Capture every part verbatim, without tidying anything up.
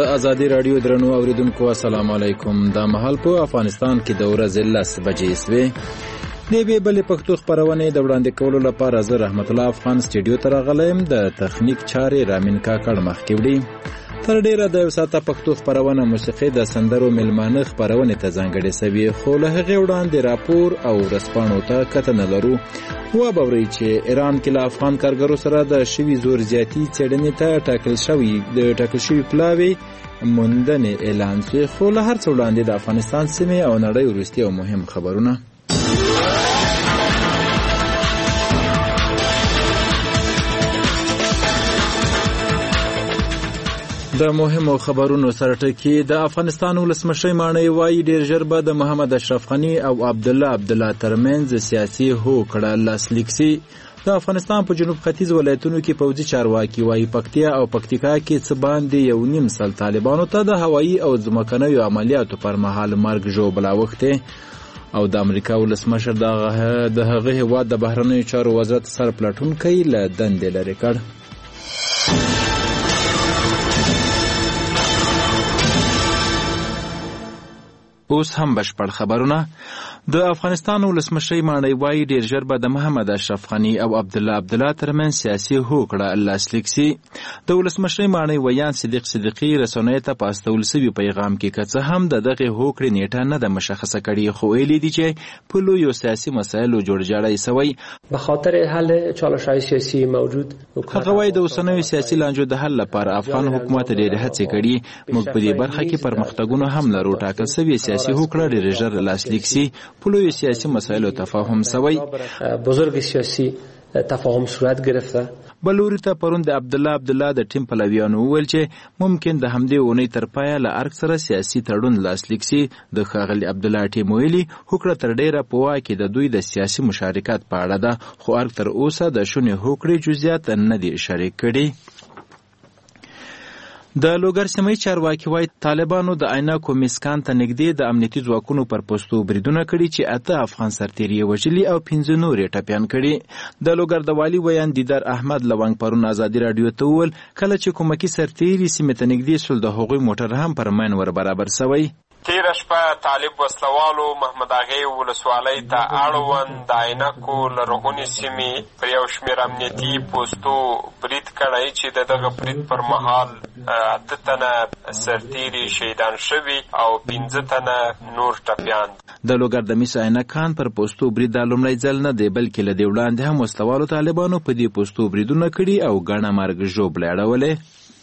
آزادی رادیو درنو اوریدونکو السلام علیکم. دا مهال په افغانستان کې د ورځې لس بجې سوې. د بې بلې پښتو خپرونې د وړاندې کولو لپاره زه رحمت الله افغان سټوډیو ته راغلی یم. د تخنیک چارې رامین کاکړ مخکې وړي. تر ډیره د یو ساعته پښتو خپرونه موسیقي د سندرو میلمانه خپرونې ته ځانګړې سوي، خو له هغې وړاندې راپور او ورځپاڼو ته کتنه لرو. وبورئ چې ایران کې له افغان کارګرو سره د شوي زور زیاتي څېړنې ته ټاکل شوي د ټاکل شوي پلاوي موندنې اعلان شوې. خو له هر څه وړاندې د افغانستان سیمې او نړۍ وروستي او مهم خبرونه. د مهمو خبرونو سره ټکی. د افغانستان ولسمشر ماڼۍ وایي ډیر ژر به د محمد اشرف غني او عبدالله عبدالله ترمنځ سیاسي هوکړه لاسلیک سي. د افغانستان په جنوب ختیځ ولایتونو کې پوځي چارواکي وایي پکتیا او پکتیکا کې څه باندې یو نیم سل طالبانو ته د هوایي او ځمکنیو عملیاتو پر مهال مرګ ژوبله اوښتې. او د امریکا ولسمشر د هغه هیواد د بهرنیو چارو وزارت سرپلټونکی له دندې لرې کړ. اوس هم بشپړ خبرونه. د افغانستان ولسمشر ماڼۍ وایي ډیر ژر به د محمد اشرف غني او عبدالله عبدالله ترمنځ سیاسي هوکړه لاسلیک سي. د ولسمشر ماڼۍ ویان صدیق صدیقي رسنیو ته په استول سوي پیغام کې که څه هم د دغې هوکړې نیټه نه ده مشخصه کړې، خو ویلي دي چې په لویو سیاسي مسایلو جوړجاړی سوی به خاطر حل چالش‌های سیاسي موجود. هغه وایي د اوسنیو سیاسي لانجو د حل لپاره افغان حکومت ډېرې هڅې کړي. موږ په دې برخه کې پرمختګونه هم لرو. ټاکل سوي سیاسي هوکړه ډېر ژر لاسلیک سي. په لویو سیاسي مسایلو تفاهم سوی. بزرگ سیاسي تفاهم صورت گرفته. بلوري ته پرون د عبدالله عبدالله د ټیم پلویانو وویل چې ممکن د همدې اونۍ تر پایه له ارګ سره سیاسي تړون لاسلیک سي. د ښاغلي عبدالله ټیم ویلي هوکړه تر ډیره په واک کې د دوی د سیاسي مشارکت په اړه ده، خو ارګ تر اوسه د شونې هوکړې جزئیات نه دي شریک کړي. د لوګر سیمې چارواکي وایي طالبانو د عینکو مسکان ته نږدې د امنیتي ځواکونو پر پوستو بریدونه کړي چې اته افغان سرتیري یې وژلي او پنځه نور یې ټپیان کړي. د لوګر د والي ویان دیدار احمد لونګ پرون ازادي راډیو ته وویل کله چې کومکي سرتیري سیمې ته نږدې سول د هغوی موټر هم پر ماین ور برابر سوی. تیره شپه طالب وسلوالو محمد اغې ولسوالۍ ته اړوند د عینکو لرغونې سیمې پر یو شمېر امنیتي پوستو برید کړی چې د دغه برید پر مهال اته تنه سرتیري شهیدان شوي او پنځه تنه نور ټپیان. د لوګر د میس عینکان پر پوستو برید دا لومړی ځل نه دی، بلکې له دې وړاندې هم وسلوالو طالبانو په دې پوستو بریدونه کړي او ګڼه مرګ ژوبلې اړولې.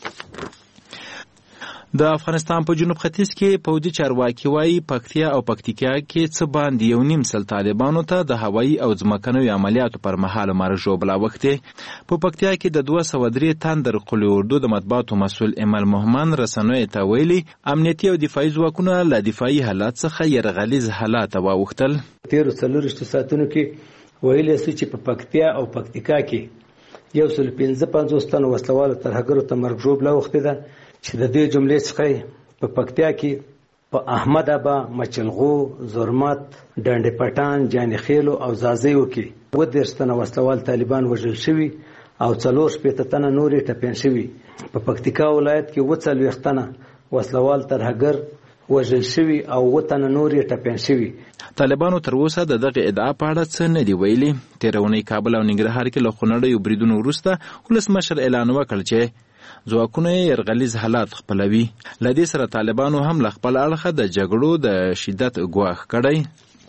د افغانستان په جنوب ختیځ کې پوځي چارواکي وایي پکتیا او پکتیکا کې څه باندې یو نیم سل طالبانو ته د هوایي او ځمکنیو عملیاتو پر مهال مرګ ژوبله اوښتې. په پکتیا کې د دوه سوه درې تندر قلي اردو د مطبوعاتو مسؤل ایمل محمد رسنیو ته ویلي امنیتي او دفاعي ځواکونه له دفاعي حالات څخه یرغلیز حالات واوښتل. تېرو څلورویشتو ساعتونو کې ویلی سو چې په پکتیا او پکتیکا کې یو سل پنځه پنځوس تنو وسلوالو ترهګرو ته مرګ ژوبله اوښتې ده چې د دې جملې څخه په پکتیا کې په احمد ابا، مچلغو، زرمت، ډنډ پټان، جاني خیلو او زازیو کې اووه دېرش تنه وسلوال طالبان وژل شوي او څلور شپېته تنه نور یې ټپیان شوي. په پکتیکا ولایت کې اووه څلوېښت تنه وسلوال ترهګر وژل شوي او اووه تنه نور یې ټپیان شوي. طالبانو تر اوسه د دغه ادعا په اړه څه نه دي ویلي. تېره اونۍ کابل او ننګرهار کې له خونړیو بریدونو وروسته ولسمشر اعلان وکړ چې ځواکونه یې یرغلیز حالات خپلوي. له دې سره طالبانو هم له خپل اړخه د جګړو د شدت ګواښ کړی.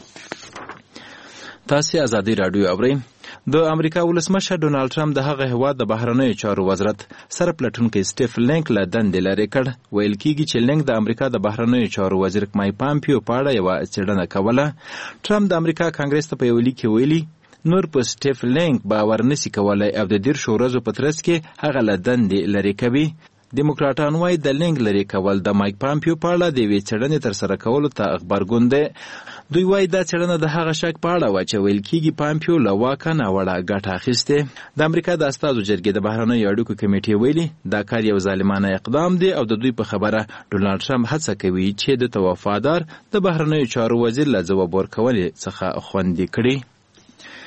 تاسې ازادي راډیو اورئ. د امریکا ولسمشر ډونالډ ټرمپ د هغه هیواد د بهرنیو چارو وزارت سرپلټونکی سټیف لینک له دندې لرې کړ. ویل کېږي چې لینک د امریکا د بهرنیو چارو وزیر مایک پامپیو په اړه یوه څېړنه کوله. ټرمپ د امریکا کانګرس ته په یو لیک کې ویلي نور په سټیف لینک باور نسی کولای او د دیرشو ورځو په ترڅ کې هغه له دندې لرې کوي. دیموکراتان وایي د لینک لرې کول د مایک پامپیو په اړه د یوې څېړنې ترسره کولو ته غبرګون دی. دوی وایي دا څېړنه د هغه شک په اړه وه چې ویل کېږي پامپیو له واکه ناوړه ګټه اخیستې. د امریکا د استازو جرګې د بهرنیو اړیکو کمیټې ویلي دا کار یو ظالمانه اقدام دی او د دوی په خبره ډونالډ ټرمپ هڅه کوي چې د ته وفادار د بهرنیو چارو وزیر له ځواب ورکولو څخه خوندي کړي.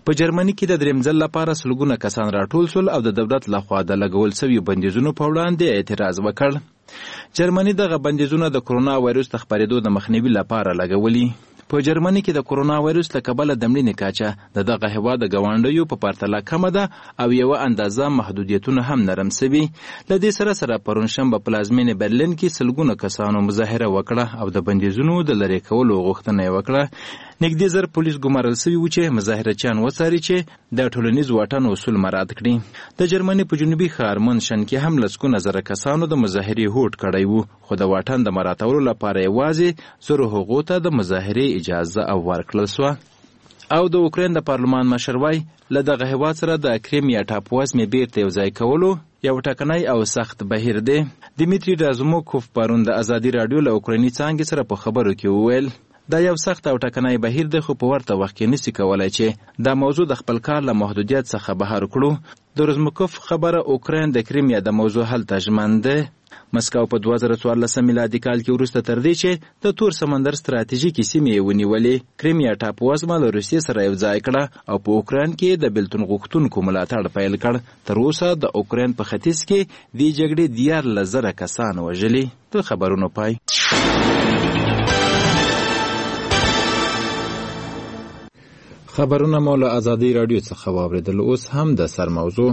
په جرمني کې د دریم ځل لپاره سلګونه کسان راټول شول او د دولت لخوا د لګول شویو بندیزونو په وړاندې اعتراض وکړ. جرمني دغه بندیزونه د کرونا وایروس د خپرېدو د مخنیوي لپاره لګولي. په جرمني کې د کرونا وایروس له کبله د مړینې کچه د دغه هېواد د ګاونډیو په پرتله کمه ده او یوه اندازه محدودیتونه هم نرم سوي. له دې سره سره پرون شنبه په پلازمینې برلین کې سلګونه کسانو مظاهره وکړه او د بندیزونو د لرې کولو غوښتنه یې وکړه. نږدې زر پولیس ګمارل سوي وو چې مظاهرچیان وڅاري چې د ټولنیز واټن اصول مراعات کړي. د جرمني په جنوبي ښار منشن کې هم لسګونه زره کسانو د مظاهرې هوډ کړی وو، خو د واټن د مراعاتولو لپاره یوازې زرو هغو ته د مظاهرې اجازه او ورکړل سوه. او د اوکراین د پارلمان مشر وایي له دغه هېواد سره د کریمیا ټاپووزمې بیرته یوځای کولو یو ټاکنی او سخت بهیر دی. دیمیتری رازوموکوف پرون د ازادي راډیو له اوکرایني څانګې سره په خبرو کې وویل دا یو سخت او ټاکنی بهیر دی، خو په ورته وخت کې نسي کولی چې دا موضوع د خپل کار له محدودیت څخه بهر کړو. د رازوموکوف خبره اوکراین د کریمیا د موضوع حل ته ژمن دی. مسکو په دوه زره څوارلسم میلادي کال کې وروسته تر دې چې د تور سمندر ستراتیژیکې سیمې یې ونیولې، کریمیا ټاپووزمه له روسیې سره یو ځای کړه او په اوکراین کې د بېلتون غوښتونکو ملاتړ پیل کړ. تر اوسه د اوکراین په ختیځ کې دې جګړې دیارلس زره کسان وژلي. د خبرونو پای. خبرونه مو له ازادي راډیو څخه واورېدل. اوس هم د سر موضوع.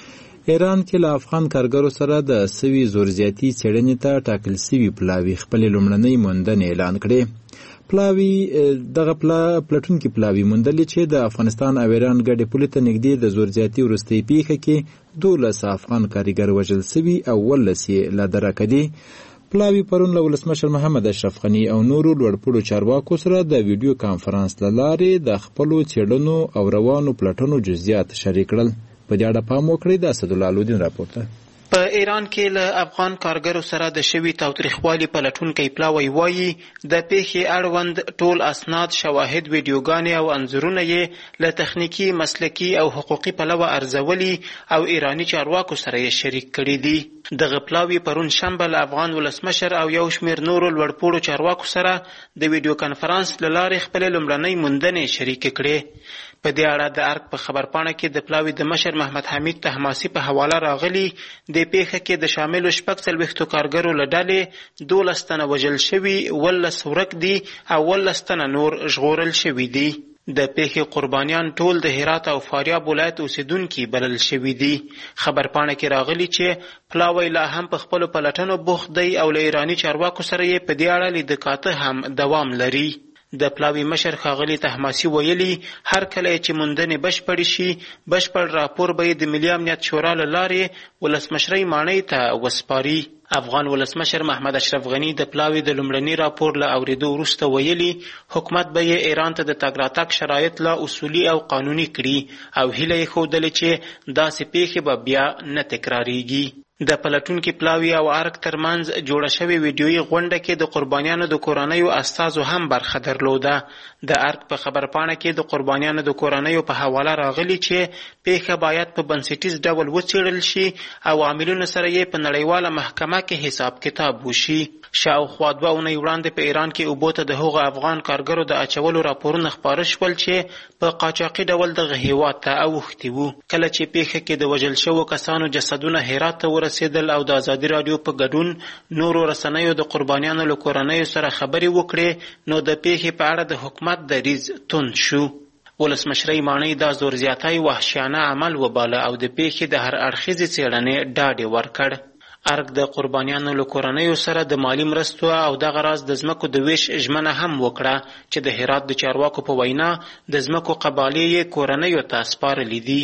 ایران کې له افغان کارګرو سره د سوي زورزیاتي څېړنې ته ټاکل سوي پلاوي خپلې لومړنۍ موندنې اعلان کړې. پلاوي دغه پلټونکي پلاوي موندلې چې د افغانستان او ایران ګډې پولې ته نږدې د زورزیاتي وروستۍ پیښه کې دولس افغان کارګر وژل سوي او ولس یې لا درکه دي. پلاوي پرون له ولسمشر محمد اشرف غني او نورو لوړپوړو چارواکو سره د ویډیو کانفرنس له لارې د خپلو څېړنو او روانو پلټنو جزئیات شریک کړل. په دې اړه پام وکړئ. د اسدالله الودین راپورته. په ایران کې له افغان کارګرو سره د شوي تاوتریخوالي پلټونکی پلاوی وایي د پیښې اړوند ټول اسناد، شواهد، ویډیوګانې او انځورونه یې له تخنیکي، مسلکي او حقوقي پلوه ارزولي او ایراني چارواکو سره یې شریک کړي دي. دغه پلاوی پرون شنبه له افغان ولسمشر او یو شمېر نورو لوړپوړو چارواکو سره د ویډیو کانفرنس له لارې خپلې لومړنۍ موندنې شریکې کړې. په دې اړه د ارګ په خبرپاڼه کې د پلاوي د مشر محمد حمید طهماسي په حواله راغلي د پیښه کې د شاملو شپږ څلوېښتو کارګرو له ډلې دولس تنه وژل شوي، ولس ورک دي او ولس تنه نور ژغورل شوي دي. د پیښې قربانیان ټول د هرات او فاریاب ولایت اوسیدونکي بلل شوي دي. خبرپاڼه کې راغلي چې پلاوی لا هم په خپلو پلټنو بوخت دی او له ایراني چارواکو سره یې په دې اړه لیدکاته هم دوام لري. د پلاوي مشر ښاغلي طهماسي ویلي هر کله چې موندنې بشپړې شي بشپړ راپور به یې د ملي امنیت شورا له لارې ولسمشرۍ ماڼۍ ته وسپاري. افغان ولسمشر محمد اشرف غني د پلاوي د لومړني راپور له اورېدو وروسته ویلي حکومت به یې ایران ته د تګ راتګ شرایط لا اصولي او قانوني کړي او هیله یې ښودلې چې داسې پیښې به بیا نه تکراریږي. د پلټونکي پلاوي او ارګ ترمنځ جوړه شوې ویډیویي غونډه کې د قربانیانو د کورنیو استازو هم برخه درلوده. د ارګ په خبرپاڼه کې د قربانیانو د کورنیو په حواله راغلي چې پیښه باید په بنسټیز ډول وڅېړل شي او عاملینو سره یې په نړیواله محکمه کې حساب کتاب وشي. شاوخوا دوه اونۍ وړاندې په ایران کې اوبو ته د هغو افغان کارګرو د اچولو راپورونه خپاره شول چې په قاچاقي ډول دغه هېواد ته اوښتي وو. کله چې پیښه کې د وژل شوو کسانو جسدونه هرات ته ورسېدل او د ازادي راډیو په ګډون نورو رسنیو د قربانیانو له کورنیو سره خبرې وکړې نو د پیښې په اړه د حکومت دریځ توند شو. ولسمشرۍ ماڼۍ دا زور زیاتی وحشیانه عمل وباله او د پیښې د هر اړخیزې څېړنې ډاډ ورکړ. ارګ د قربانیانو له کورنیو سره د مالی مرستو او دغه راز د ځمکو د ویش ژمنه هم وکړه چې د هرات د چارواکو په وینا د ځمکو قبالې یې کورنیو ته سپارلي دي.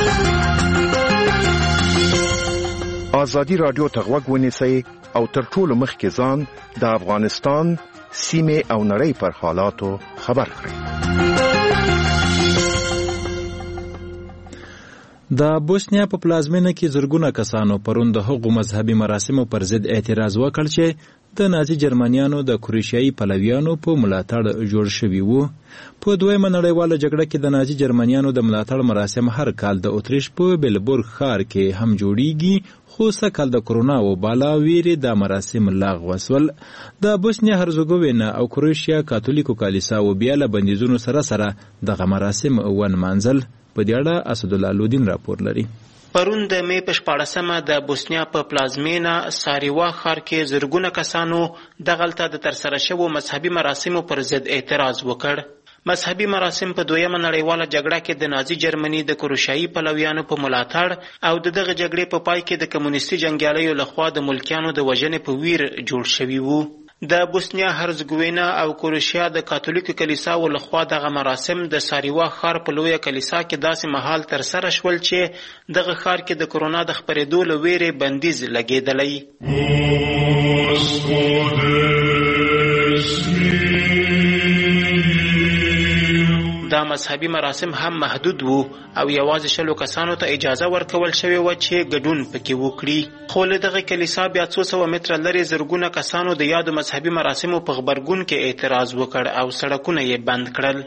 ازادي راډیو ته غوږ ونیسئ او تر ټولو مخکې ځان د افغانستان سیمې او نړۍ پر حالاتو خبر کړئ. د بوسنیا په پلازمینه کې زرګونه کسانو پرون د هغو مذهبي مراسمو پر ضد اعتراض وکړ چې د نازي جرمنیانو د کروشیایي پلویانو په ملاتړ جوړ شوي وو. په دویمه نړیواله جګړه کې د نازي جرمنیانو د ملاتړ مراسم هر کال د اتریش په بیلبورګ ښار کې هم جوړیږي، خو سږکال د کرونا وباله ویرې دا مراسم لغوه سول. د بوسنیا هرزګوینا او کروشیا کاتولیکو کلیساو بیا له بندیزونو سره سره دغه مراسم ونمانځل. په دې اړه اسدالله لودین راپور لري. پرون د مې په شپاړسمه د بوسنیا په پلازمینه ساریوا ښار کې زرګونه کسانو دغلته د ترسره شوو مذهبي مراسمو پر ضد اعتراض وکړ. مذهبي مراسم په دویمه نړیواله جګړه کې د نازي جرمني د کروشیایي پلویانو په ملاتړ او د دغه جګړې په پای کې د کمونیستي جنګیالیو لخوا د ملکیانو د وژنې په ویر جوړ شوي وو. د بوسنیا هرزګوینا او کروشیا د کاتولیکو کلیساو لخوا دغه مراسم د ساریوا ښار په لویه کلیسا کې داسې مهال ترسره شول چې دغه ښار کې د کرونا د خپرېدو له ویرې بندیز لګېدلی. دا مذهبي مراسم هم محدود وو او یوازې شلو کسانو ته اجازه ورکول شوې وه چې ګډون پکې وکړي. خو له دغه کلیسا بیا څو سوه متره لرې زرګونه کسانو د یادو مذهبي مراسمو په غبرګون کې اعتراض وکړ او سړکونه یې بند کړل.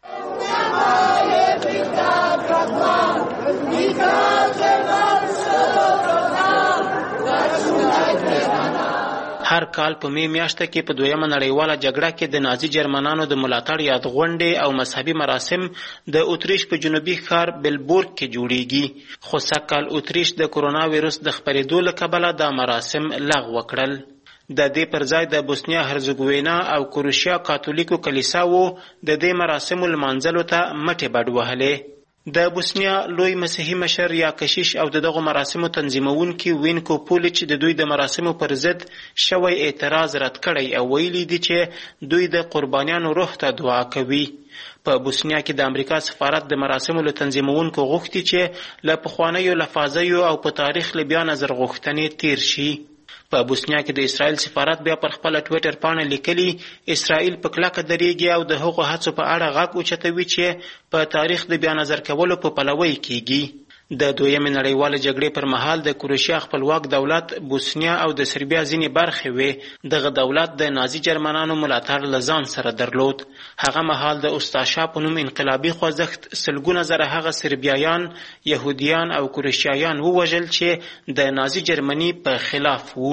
هر کال په می میاشته کې په دویمه نړیواله جګړه کې د نازي جرمنانو د ملاتړ یاد غونډې او مذهبي مراسم د اتریش په جنوبي ښار بیلبورګ کې جوړیږي. خو سږکال اتریش د کرونا ویروس د خپرېدو له کبله دا مراسم لغوه کړل. د دې پر ځای د بوسنیا هرزګوینا او کروشیا کاتولیکو کلیساو د دې مراسمو لمانځلو ته مټې بډ وهلې. د بوسنیا لوی مسیحي مشر یا کشیش او دغه مراسمو تنظیمونکي وینکو پولیچ د دوی د مراسمو پر ضد شوی اعتراض رد کړی او ویلي دي چې دوی د قربانیانو روح ته دعا کوي. په بوسنیا کې د امریکا سفارت د مراسمو له تنظیمونکو غوښتي چې له پخوانیو لفاظیو او په تاریخ له بیا نظر غوښتنې تیر شي. په بوسنیا کې د اسرائیل سفارت بیا پر خپل ټویټر پاڼه لیکلي اسرائیل په کلکه درېږي او د هغو هڅو په اړه غږ اوچتوي چې په تاریخ د بیا نظر کولو په پلوي کیږي. د دویمې نړیواله جګړې پر مهال د کروشیا خپلواک دولت بوسنیا او د سربیا ځینې برخې وې. دغه دولت د نازي جرمنانو ملاتړ له ځان سره درلود. هغه مهال د اوستاشا په نوم انقلابي خوځښت سلګونه زره هغه سربیایان، یهودیان او کروشیایان ووژل چې د نازي جرمني په خلاف وو.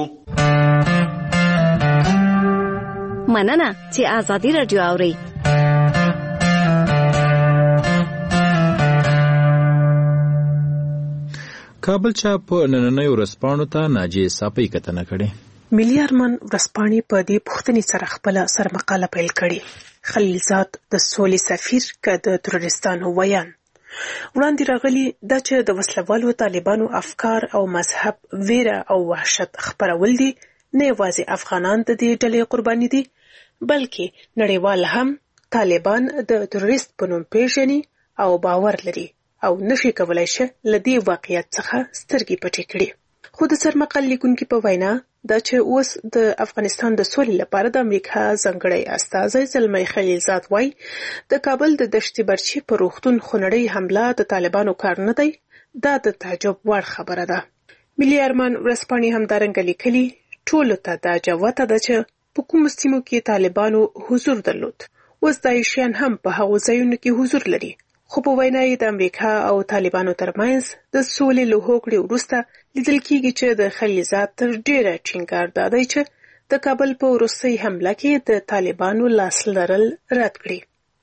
مننه چې آزادي رادیو اورئ. کابل چا په نننۍ ورځپاڼو ته ناجیې ساپۍ کتنه کړې. ملي ارمان ورځپاڼې په دې پوښتنې سره خپله سرمقاله پیل کړې: خلیلزاد د سولې سفیر که د تروریستانو ویان؟ وړاندې راغلي دا چې د وسلوالو طالبانو افکار او مذهب ویره او وحشت خپرول دي نه یوازې افغانان د دې ډلې قرباني دي بلکې نړیوال هم طالبان د تروریست په نوم پیژني او باور لري او نشي کولای شي له دې واقعیت څخه سترګې پټې کړي. خو د سرمقال لیکونکي په وینا دا چې اوس د افغانستان د سولې لپاره د امریکا ځانګړی استازی زلمی خلیلزاد وایي د کابل د دشتي برچي په روغتون خونړۍ حمله د طالبانو کار نه دی. دا د تعجب وړ خبره ده. ملي ارمان ورځپاڼې همدارنګه لیکلي ټولو ته دا جوته ده چې په کومو سیمو کې طالبانو حضور درلود. اوس داعشیان هم په هغو ځایونو کې حضور لري. خو په وینا یې د امریکا او طالبانو ترمنځ د سولې له هوکړې وروسته لیدل کېږي چې د خلیلزاد تر ډېره ټینګار دا دی چې د کابل په وروستۍ حمله کې د طالبانو لاس لرل رد کړي.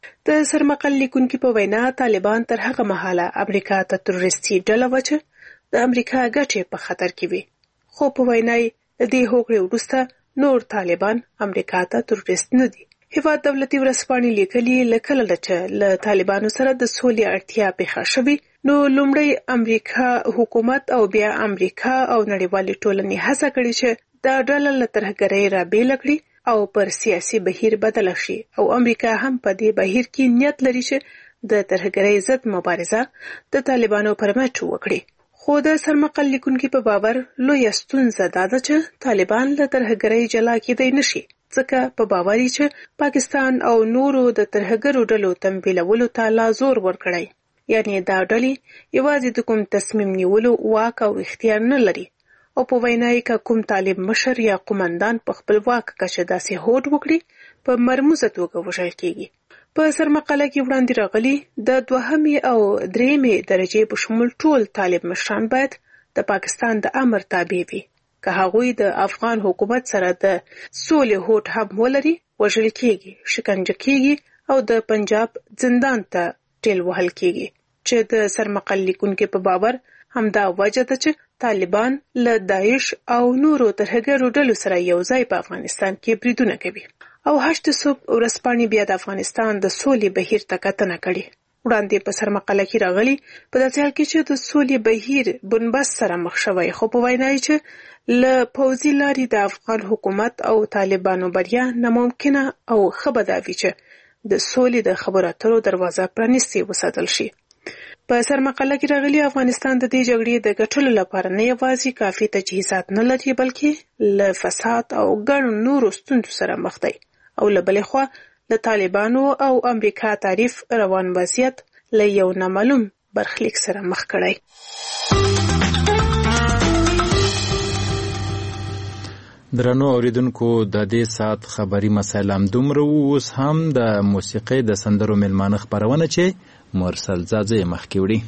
د سرمقال لیکونکي په وینا طالبان تر هغه مهاله امریکا ته تروریستي ډله وه چې د امریکا ګټې په خطر کې وي. خو په وینا یې د دې هوکړې وروسته نور طالبان امریکا ته تروریست نه دي. هیواد دولتي ورځپاڼې لیکلي له کله چې له طالبانو سره د سولې اړتیا پیښه شوې نو لومړی امریکا حکومت او بیا امریکا او نړیوالې ټولنې هڅه کړې چې دا ډله له ترهګرۍ رابېله کړي او پر سیاسي بهیر بدله شي او امریکا هم په دې بهیر کې نیت لري چې د ترهګرۍ ضد مبارزه د طالبانو پر مټ وکړي. خو د سرمقال لیکونکي په باور لویه ستونزه دا ده چې طالبان له ترهګرۍ جلا کېدی نشي ځکه په باوري چې پاکستان او نورو د ترهګرو ډلو تمویلولو ته لا زور ورکړی. یعنی دا ډلې یوازې د کوم تصمیم نیولو واک او اختیار نه لري او په وینا یې که کوم طالب مشر یا قومندان په خپل واک کچه داسې هوډ وکړي په مرموزه توګه وژل کېږي. په سرمقاله کې وړاندې راغلي د دوهمې او درېیمې درجې په شمول ټول طالب مشران باید د پاکستان د امر تابع وي که هغوی د افغان حکومت سره د سولې هوډ هم ولري وژل کېږي شکنجه کېږي او د پنجاب زندان ته ټیل وهل کېږي چې د سرمقل لیکونکو په باور همدا وجه ده چې طالبان له داعش او نورو ترهګرو ډلو سره یو ځای په افغانستان کې بریدونه کوي او هشت صبح ورځپاڼې بیا د افغانستان د سولې بهیر ته کتنه کړې. وړاندې په سرمقاله کې راغلي په داسې حال کې چې د سولې بهیر بنبست سره مخ شوی خو په وینا یې چې له پوځي لارې د افغان حکومت او طالبانو بریا ناممکنه او ښه به دا وي چې د سولې د خبرو اترو دروازه پرانیستې وساتل شي. په سرمقاله کې راغلي افغانستان د دې جګړې د ګټلو لپاره نه یوازې کافي تجهیزات نه لري بلکې له فساد او ګڼو نورو ستونزو سره مخ دی او له بلې خوا له طالبانو او امریکا تعریف روان وضعیت له یو نامعلوم برخلیک سره مخ کړی. درنو اوریدونکو د دې سات خبری مسایل هم دومره اوس هم د موسیقۍ د سندرو ملمانه خبرونه چې مرسل زاده مخکې وړي.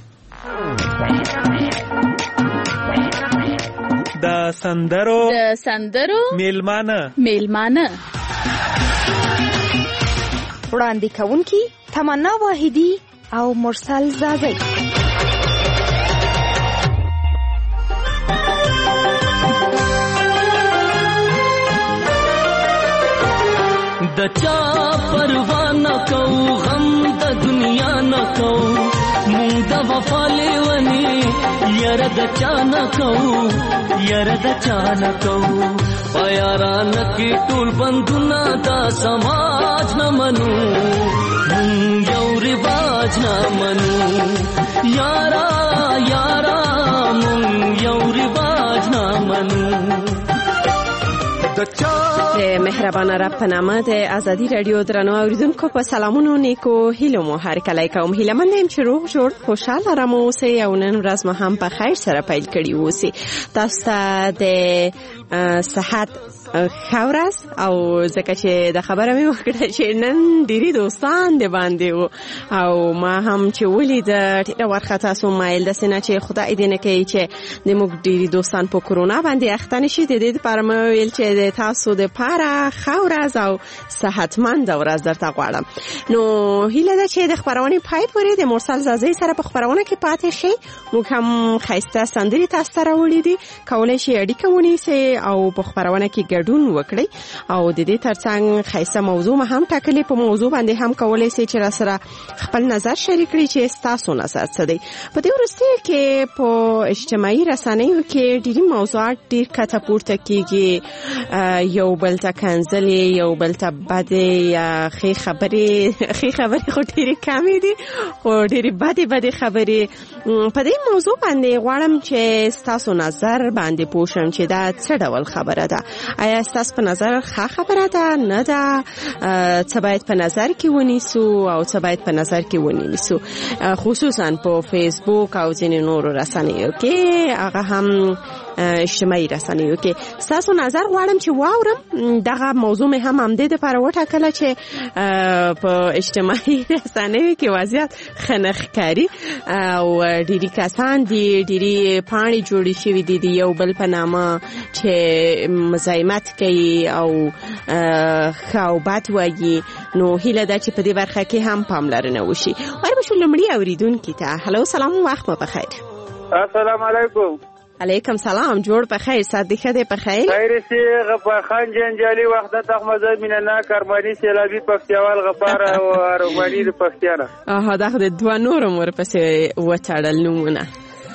د سندرو د سندرو ملمانه ملمانه وړاندې کوونکی تمنا واحدی او مرسل زاده. د چا پروا نه کو غم د دنیا نه کو مونږ د وفا لیونی یاره د چا نه کو یاره د چا نه کو پیاران کې ټول بندونه دا سماج نه منو مونږ یو رواج نه منو یارا یارا مونږ یو رواج نه منو. د مهربان رب په نامه د ازادي رادیو درنو اوریدونکو په سلامونو نیکو هیلو مو هر کله کوم هیله من یم چې روغ جوړ خوشاله آرام اوسئ او نن ورځ مو هم په خیر سره پیل کړی اوسئ. تاسو ته د صحت ښه ورځ او ځکه چې د خبره مې وکړه چې نن ډېری دوستان د باندې وو او ما هم چې ولید ډېره ورخه تاسو مایل داسې نه چې خدای دې نه کوي چې د موږ ډېری دوستان په کرونا باندې اخته نه شي. د دې لپاره مې ویل چې د تاسو دپاره ښه ورځ او صحتمنده ورځ درته غواړم. نو هیله ده چې د خپرونې پای پورې د مرسل زاده سره په خپرونه کې پاتې شئ. موږ هم ښایسته سندرې تاسو ته راوړي دي کولی شئ اړیکه ونیسئ او په خپرونه کې ګډون وکړئ او د دې ترڅنګ ښایسته موضوع هم ټاکلې په موضوع باندې هم کولی شئ چې را سره خپل نظر شریک کړئ چې ستاسو نظر څه دی. په دې وروستیو کې په اجتماعي رسنیو کې ډېری موضوعات ډېر کته پورته کېږي یو بل ته کنځلې یو بل ته بدې یا ښې خبرې ښې خبرې خو ډېرې کمې دي خو ډېرې بدې بدې خبرې. په دې موضوع باندې غواړم چې ستاسو نظر باندې پوه شم چې دا څه ډول خبره ده. آیا ستاسو په نظر ښه خبره ده نه ده؟ څه باید په نظر کې ونیسو او څه باید په نظر کې ونیسو خصوصا په فیسبوک او ځینې نورو رسنیو کې هغه هم اجتماعي رسنیو کې ستاسو نظر غواړم چې واورم. دغه موضوع مې هم همدې دپاره وټاکله چې په اجتماعي رسنیو کې وضعیت ښه نه ښکاري او ډېري کسان دي ډېري پاڼې جوړې شوي دي د یو بل په نامه چې مزاحمت کوي او ښه او بد وایي. نو هیله ده چې په دې برخه کې هم پاملرنه وشي. وربشو لومړي اورېدونکي ته هلو سلام وخت مو بخیر. السلام علیکم. علیکم سلام جوړ په خیر سات دی خده په خیر خیر سی غفار خان جنجالی وحدت احمد میننا کرمانی سیلابی پختیوال غفار او ارمانی د پختیانه اه دا د دوه نور مور پسې وټړل نمونه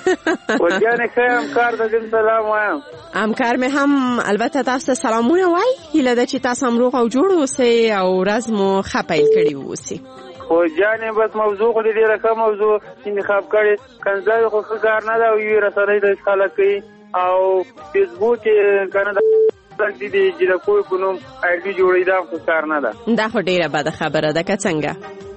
وجانه خیم کار د دې سلام وایم امکار مې هم البته تاسو سلامونه وای هیله ده چې تاسو هم روغ او جوړ اوسئ او ورځ مو ښه پیل کړی اوسئ. خو جانې بس موضوع خو دې ډېره ښه موضوع انتخاب کړې کنځاوي خو ښه کار نه ده او یوې رسنۍ د خلک کوي او فیسبوک یې که نه د د جیرکوی په نوم آی ډي جوړوي دا خو کار نه ده. دا خو ډېره بده خبره ده که څنګه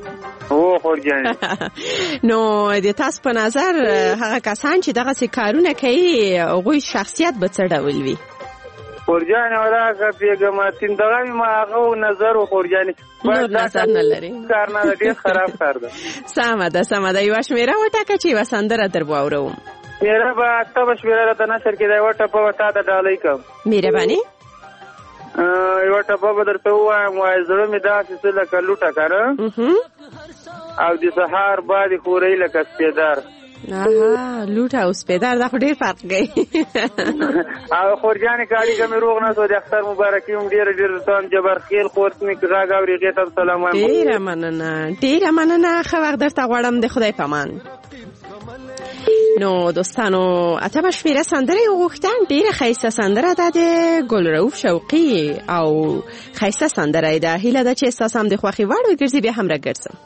هو خور جانې نو د تاسو په نظر هغه کسان چې دغسې کارونه کوي هغوی شخصیت به څه ډول وي؟ خورجانې ولاکه پیګماتین دغه مې ما هغه نظر و خورجانې نور نظر نه لري کار نه ده ډېر خراب کار ده. سمه ده سمه ده یوه شمېره وټاکه چې یوه سندره در واورم. شمیره به اته به شمیره راته نشر کېده یوه ټپه به تا ته ډالۍ کړم. مهرباني یوه ټپه به درته ووایم وایي زړه مې داسې څه لکه لوټه که نه او د سهار بادې خورئ لکه سپېدار. آها لوټه او سپېدار دا خو ډېر فرق کوي. او خورجانې کاړي که مې روغ نه سو د اختر مبارکي هم ډېره ډېره درته وایم. جبارخیل خورس مې غږ اوري هغې ته هم سلام وایم. ډېره مننه ډېره مننه ښه وخت درته غواړم د خدای په امان. نو دوستانو اته شمیره سندره غوښتن ډیره ښایسته سندره ده د ګلرؤف شوقي او ښایسته سندره ده. هیله ده چې تاسو هم د خوښي وړ وګرځي بیا هم راګرځم.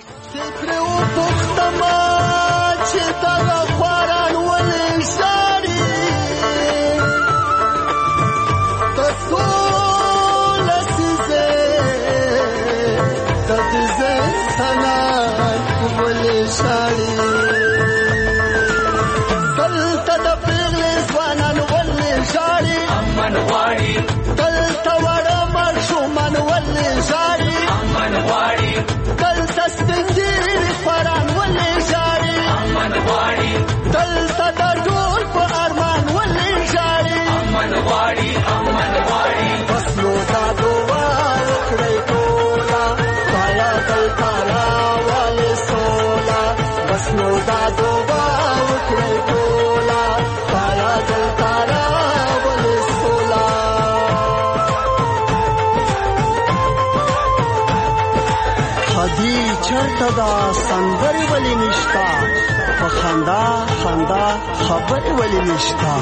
دا سندرې ولې نشتا په خندا خندا خبرې ولې نشتا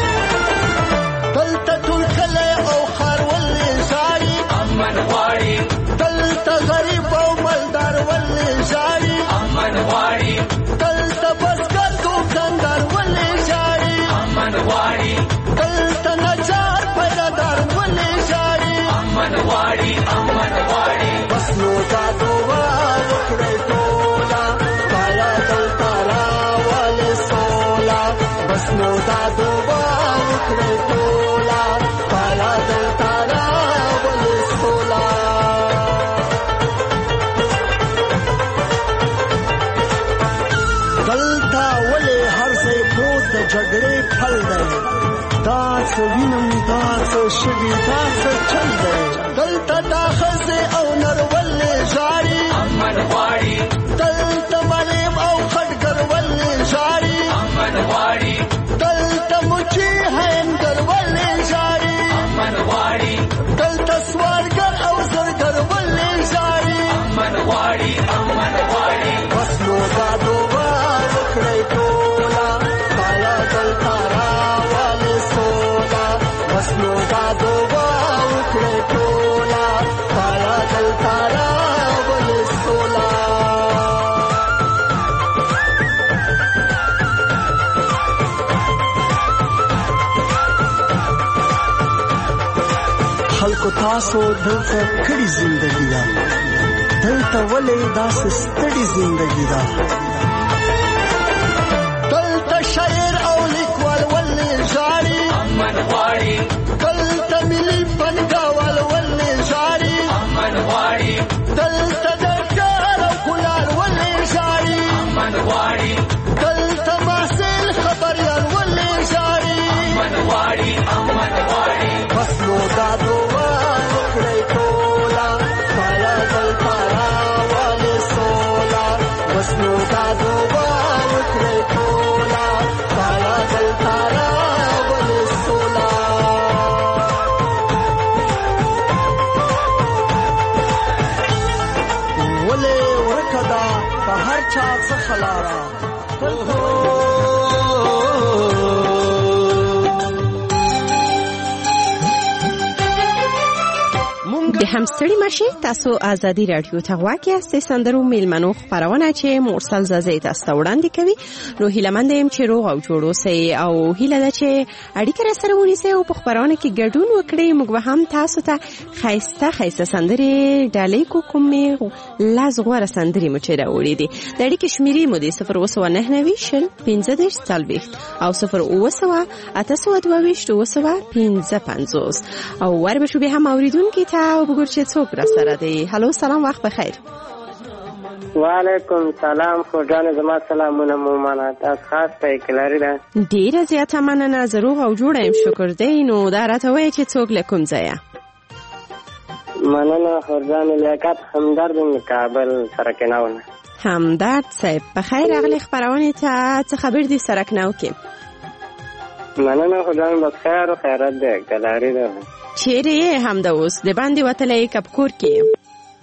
دلته ټول کلی او ښار ولې ژاړي امن غواړي دلته غریب او مالدار ولې ژاړي امن غواړي دلته بزګر دوکاندار ولې ژاړي امن غواړي دلته نجار پیدادار ولې ژاړي امن غواړي امن غواړي بس نو دا دعا وکړئ ټوله پایا دلته راولې سوله بس نو دا دعا وکړئ ټوله پایا دلته راولې سوله دلته ولې هر ځای پروت د جګړې پل دی دا څه وینم دا څه شګې دا څه چل دی دلته دا ښځې او نر ولې ژاړي امن غواړي دلته معلم او خټګر ولې ژاړي امن غواړي دلته مچي هندر ولې ژاړي امن غواړي دلته سوالګر او زرګر ولې ژاړي امن غواړي امن غواړي بس نو دا دعا وکړئ ټوله پایا دلته راولې سوله بس نو دا دعا وکړئ ټوله پایا دلته راولې سوله خلکو تاسو دلته کړي زندګي ده دلته ولې داسې ستړي زندګي ده دلته شاعر او لیکوال ولې ژاړي امن غواړي دلته ملي فنګاوال ولې ژاړي امن غواړي دلته ډاکټر او ګلار ولې ژاړي امن غواړي دلته محصل خبریال ولې ژاړي امن غواړي امن غواړي بس نو دا دعا وکړئ ټوله پایا دلته راولې سوله بس نو دا دعا وکړئ ټوله پایا دلته راولې سوله ولې ورکه ده په هر چا څخه لاره د همستړي مشه تاسو ازادي رادیو ته غواړئ چې سندرو میلمنو خبرونه چې مرسل زازې تاسو وړاندې کوي نو هیله مند يم چې روغ او جوړ اوسئ او هیله ده چې اړیکه سره ونیسئ او په خبرونه کې ګډون وکړئ موږ به هم تاسو ته خایسته خایسته سندرې ډالۍ کو کومې لاز غوړه سندرې مو چې راوړې دي د اړیکې شمیرې مو دي صفر اوه سوه نهه نوي شل پنځه دېرش څلوېښت او صفر اوه سوه اته سوه دوه ویشت اوه سوه پنځه پنځوس او وربشو به هم اوریدونکي ته وګور چې څوک را سره دی. هلو سلام وخت بخیر. وعلیکم سلام خو جان زما سلامونه مومنه تاسو خاص په کلاري ده ډیره زیاته مننه زه روغ او جوړ یم شکر دی نو دا راته وایي چې څوک له کوم ځایه مننه خو جان لیاقت همدرد م کابل سرکناونه همدرد صاحب په خیر راغلی خپرونې ته څه خبر دي سرکناو کې مننه خو جان بس خیر او خیرات دی کلاري ده چیرې یې همدا اوس د باندې وتلی که په کور کې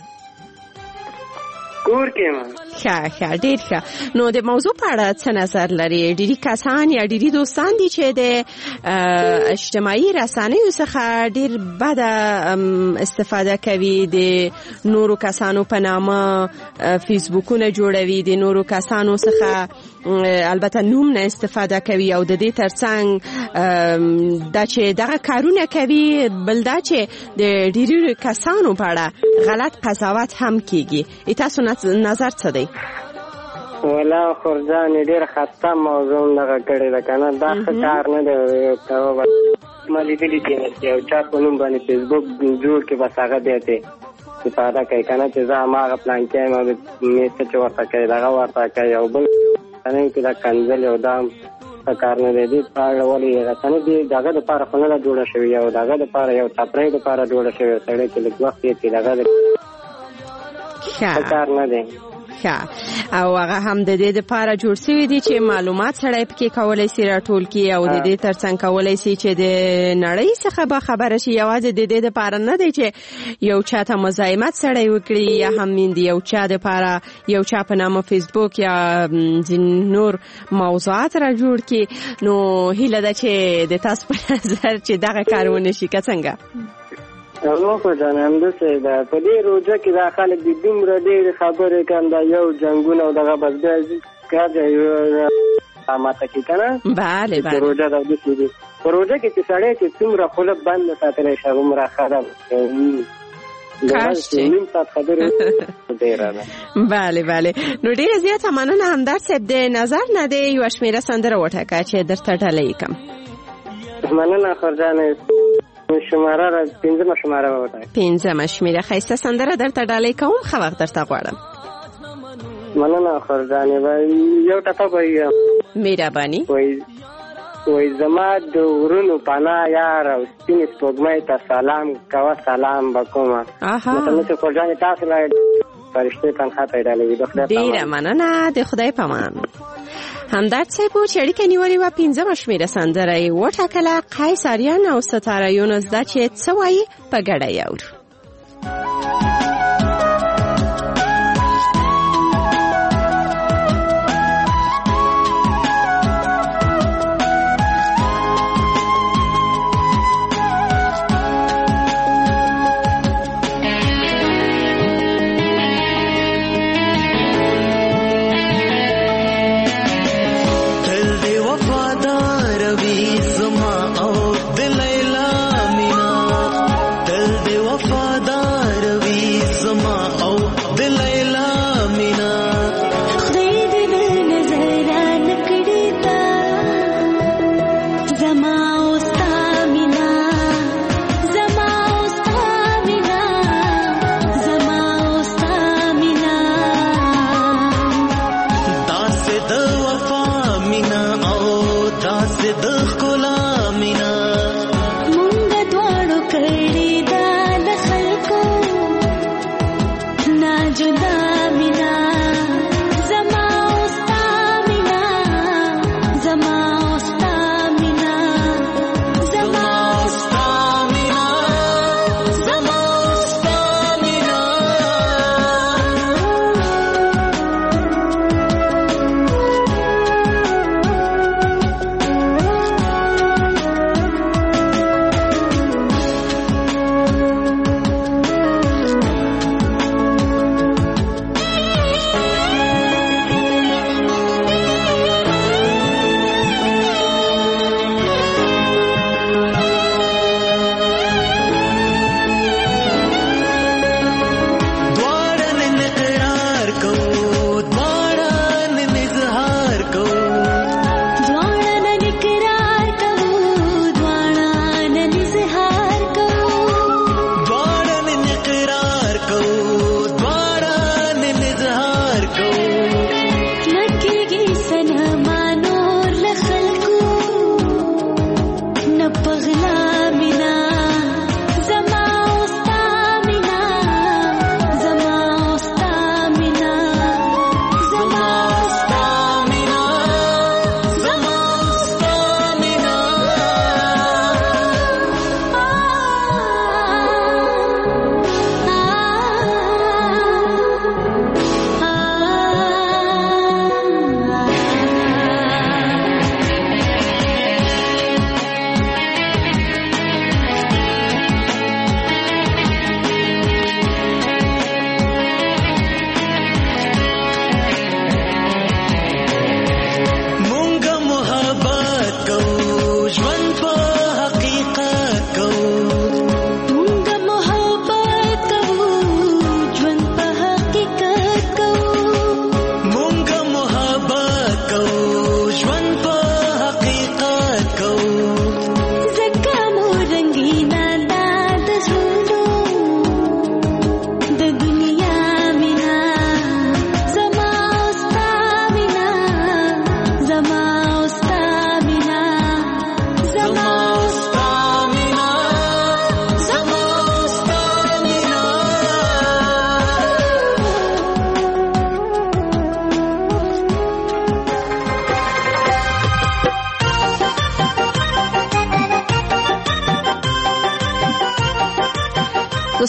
کور کې ما ښه ښه ډېر ښه نو د موضوع په اړه څه نظر لري ډېری کسان یا ډېری دوستان دي چې د اجتماعي رسنیو څخه ډېر بده استفاده کوي د نورو کسانو په نامه فیسبوکونه جوړوي د نورو کسانو څخه البته نوم نه استفاده کوي او د دې ترڅنګ دا چې دغه کارونه کوي بل دا چې د ډېرو کسانو په اړه غلط قضاوت هم کیږي تاسو نظر څه دی ولا خورجان ډېر خسته موضوع دغه کړی ده کنه دا ښه کار نه دی ته ما لیدلی چې یو چا په نوم باندې فیسبوک جوړ کې بس هغه دی ته استفاده کوي کنه چې زه هماغه پلان کې ما میسج ورته کوي دغه ورته کوي او بل نه کې دا کنځل او دا کار نه دی په اړه ولې رسنۍ دی دغه د لپاره خو نه جوړه شوې او دغه د لپاره یو تفریح د لپاره جوړه شوې سړی چې لږ وخت یې دغه کار نه دی او هغه هم د دې لپاره جوړ شوی دی چې معلومات سړی پکې کولای شي راټول کړي او د دې ترڅنګ کولای شي چې د نړۍ څخه به خبره شي یوازې د دې لپاره نه دی چې یو چا ته مزاحمت سړی وکړي یا هم د یو چا لپاره یو چا په نامه فیسبوک یا نور موضوعات را جوړ کړي نو هیله ده چې د تاسو په نظر چې دغه کارونه شي که څنګه نو خو جان همداسې ده په دې روژه کې دا خلک د دومره ډېرې خبرې کوي دا یو جنګونه او دغه بس بیا کار دی ماته کې که نه بله بله روژه ده داسې دي په روژه کې چې سړی چې څومره خوله بنده ساتلی شي هغومره ښه ده کاش چې نیم ساعت خبرې ډېره ده بله بله نو ډېره زیاته مننه همدرد صاحب د نظر نه دی یوه شمېره سندره وټاکه چې درته ډله یې کړم مننه خورجانې شماره را پنځمه شماره وټاکه پنځمه شمېره ښایسته سندره درته ډالۍ کوم ښه وخت درته غواړم مننه خورجانې یو ټپه به مهرباني وایي زما د ورونو پناه یار او سپینې سپوږمۍ ته سلام کوه سلام به کومه مثلا چې خورجانې تاسو لا فرشتې تنخوا ته یې ډالوي د خدای په ډېره مننه د خدای په امان همدرد صاحب چې اړیکه نیولې وه پنځمه شمېره سندره یې وټاکله قیس آریان او ستاره یونس دا چې څه وایي په ګډه یې اورو وفا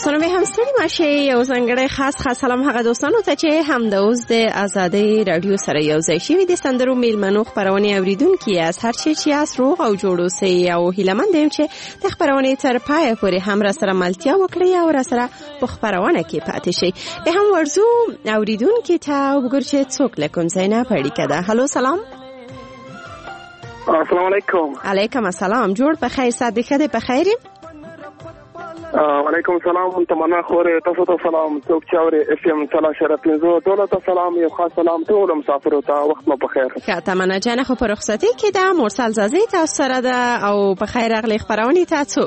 دوستانو مې هم ستړي ماشي یو ځانګړی خاص خاص سلام هغه دوستانو ته چې هم د اوس د آزادۍ رادیو سره یو ځای شوي د سندرو میلمنو خپرونې اوریدونکي یاست. هر چی چې یاست روغ او جوړ اوسئ او هیله مند یم چې د خپرونې تر پایه پورې هم را سره ملتیا وکړئ او را سره په خپرونه کې پاتې شئ. به هم ورځو اوریدونکي ته وګورئ چې څوک له کوم ځای نه پړی کده. هلو سلام. السلام علیکم. علیکم السلام. جوړ په خیر ساده خده په خیر. وعلیکم السلام. تمنا خورې تاسو ته سلام. څوک چې اوري اف ام صلا شرف پنځو دولت سلام. یو خاص سلام ټول مسافرو ته. وخت مو په خیر. ښه تمنا جان خو په رخصتي کې ده. مرسل زازي تاسو سره ده او په خیر اغلی خبرونه ته څوک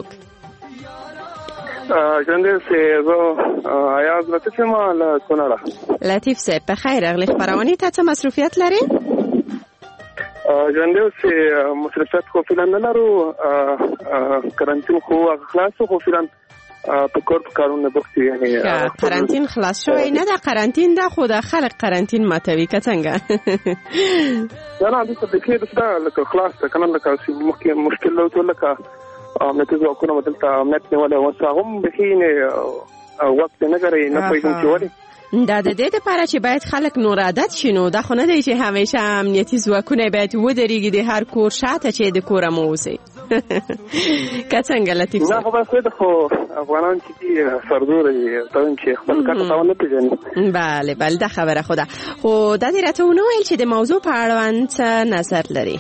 ژوندې سه زه ایاز لطیف ما له کونړه. لطیف سه په خیر اغلی خبرونه ته څه مصروفیت لري؟ ژوندې سه مصروفیت خو فلان نه لرو. کرنټین خو خلاص خو فلان په کور په کارونه بوختي. یعنی قرنطین خلاص شوی نه ده. قرنطین ده خو د خلک قرنطین ماتوي که څنګه؟ نه نه دلته د کې دسته لکه خلاص ده که نه لکه مخکې مشکل لرو لکه امنیتي ځواکونه به دلته امنیت نیولی و هغه هم بیخي وخت نه کوي نه پوهېږم چې ولې. دا د دې لپاره چې باید خلک نور عادت شي. نو دا خو نه دی چې همیشه امنیتي ځواکونه باید ودرېږي د هر کور شاته چې د کوره مو اوسئ که څنګه لطیف نه خو بس ده خو افغانان چې دي سرزوره دي تاون چې خپل کار ته نه پېژني. بله بله دا خبره خو ده. خو دا دې راته ونه ویل چې د موضوع په اړوند څه نظر لري؟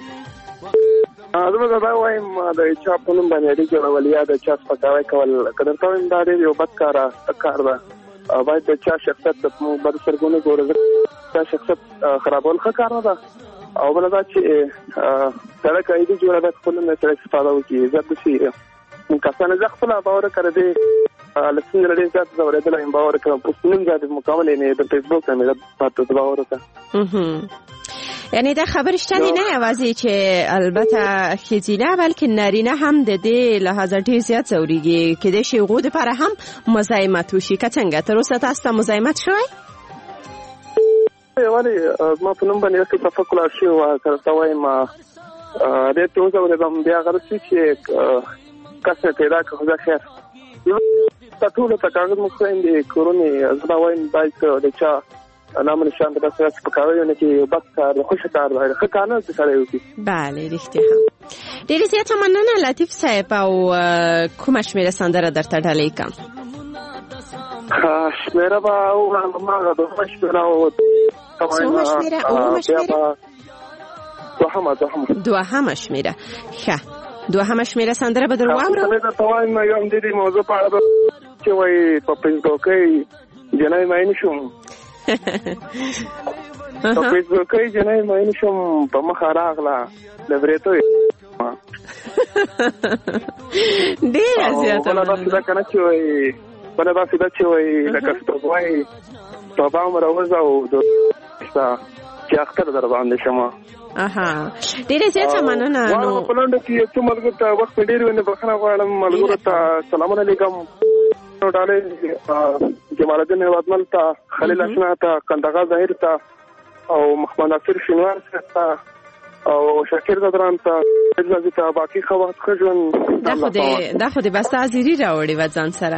زه به دا وایم د چا په نوم باندې اړیکې جوړول یا د چا سپکاوی کول که درته وایم دا ډېر یو بد کاره کار ده. باید د چا شخصیت د بد سترګو نه ګورو. چا شخصیت خرابول ښه کار نه ده. او بله دا چې سړی که ایډي جوړه باید خپل نه سړی استفاده وکړي. زیات داسې کسانه زه خپله باور کړی دی له څنګه ډېر زیات ځورېدلی یم. باور کړم پوسټونه هم زیات مکمل یې د فیسبوک نه مې دا باور وکړه. یعنی دا خبر شته دی نه یوازې چې البته ښځینه بلکې نارینه هم د دې لحاظه ډېر زیات ځورېږي. کیدای شي هغوی دپاره هم مزاحمت وشي که څنګه؟ تر اوسه تاسو ته مزاحمت شوی؟ ولې زما په نوم باندې یو څه صفحه کلاړ شوې وه. که درته وایم ډېر ترې وځورېدم. بیا هغه شي چې کس مې پیدا کړ خو زه خیر ټولو ته کاغذ مو ښیم د کورونې. زه دا وایم باید د چا نام نشان به داسې سپکاوی ونه کړي. یو بد کار دی خوښه کار دی ښه کار نه چې سړی وکړي. بله رښتیا هم. ډېرې زیاته مننه لطیف صاحب. او کومه شمېره سندره درته ډالۍ کړم؟ شمېره به ووایم هماغه دوهمه شمېره څومه شمېره؟ اوومه شمېره؟ دوهمه دوهمه دوهمه شمېره. ښه دوهمه شمېره سندره به در واورو. زه درته وایم یو هم د دې موضوع په اړه به چې وایي په فیسبوکۍ جنۍ مین شوم په فیسبوکۍ جنۍ مین شوم په مخه راغله د برېتو ډېره زیاته بله داسې ده که نه چې وایي بله داسې ده چې وایي لکه سپوږمۍ توبه هم راوځه او چې اختر در باندې شمه. اها ډېره زیاته مننه. نو په لنډه کې یو څو ملګرو ته وخت مې ډېر وي نه بخښنه غواړم. ملګرو ته سلامونه لیکم. ډالۍ جمال الدین هیوادمل ته، خلیل اشنا ته، قندغا ظاهر ته او محمد ناصر شینوار ته او شاکر زدران ته ځکه ته باقي خواص خجن دا خو دې دا خو دې بس تعزیری راوړي و ځان سره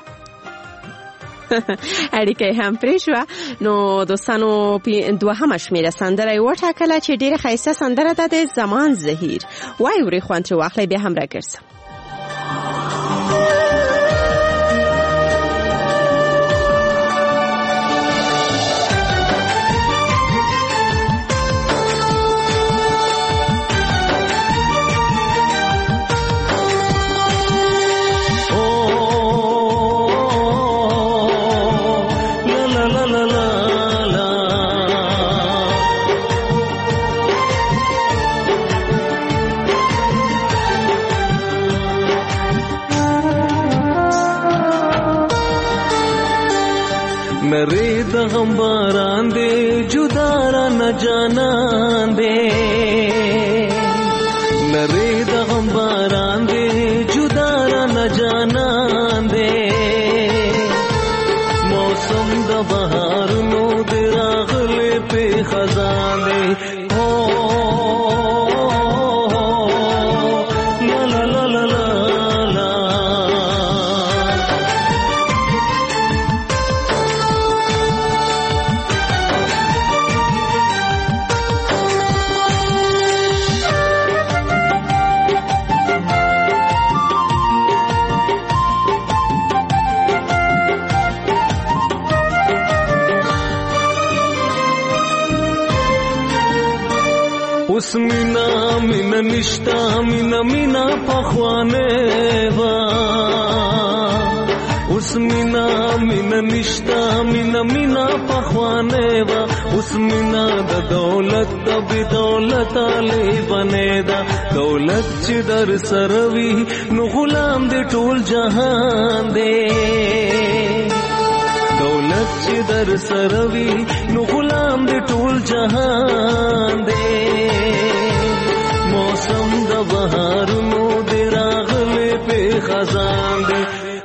اړیکه هم پرې شوه. نو دوستانو دوهمه شمېره سندره یې وټاکله چې ډېره ښایسته سندره ده د زمان زهیر. وایي ورې خوند ترې واخلئ بیا هم راګرځم. نری د غم باران دے جدا را نہ جانان دے نری د غم باران دے جدا را نہ جانان دے موسم د بہار نو دے راغلے پہ خزان دے ہو اوس مینا مینا نشتا مینا مینا پخوانه وا اوس مینا مینا نشتا مینا مینا پخوانه وا اوس مینا د دولت د بی دولت علی بنه دا دولت چې در سروي نو غلام دې ټول جهان دې دولت چې در سروي نو غلام دې ټول جهان دې موسم د بهارونو دې راغلي په خزان دې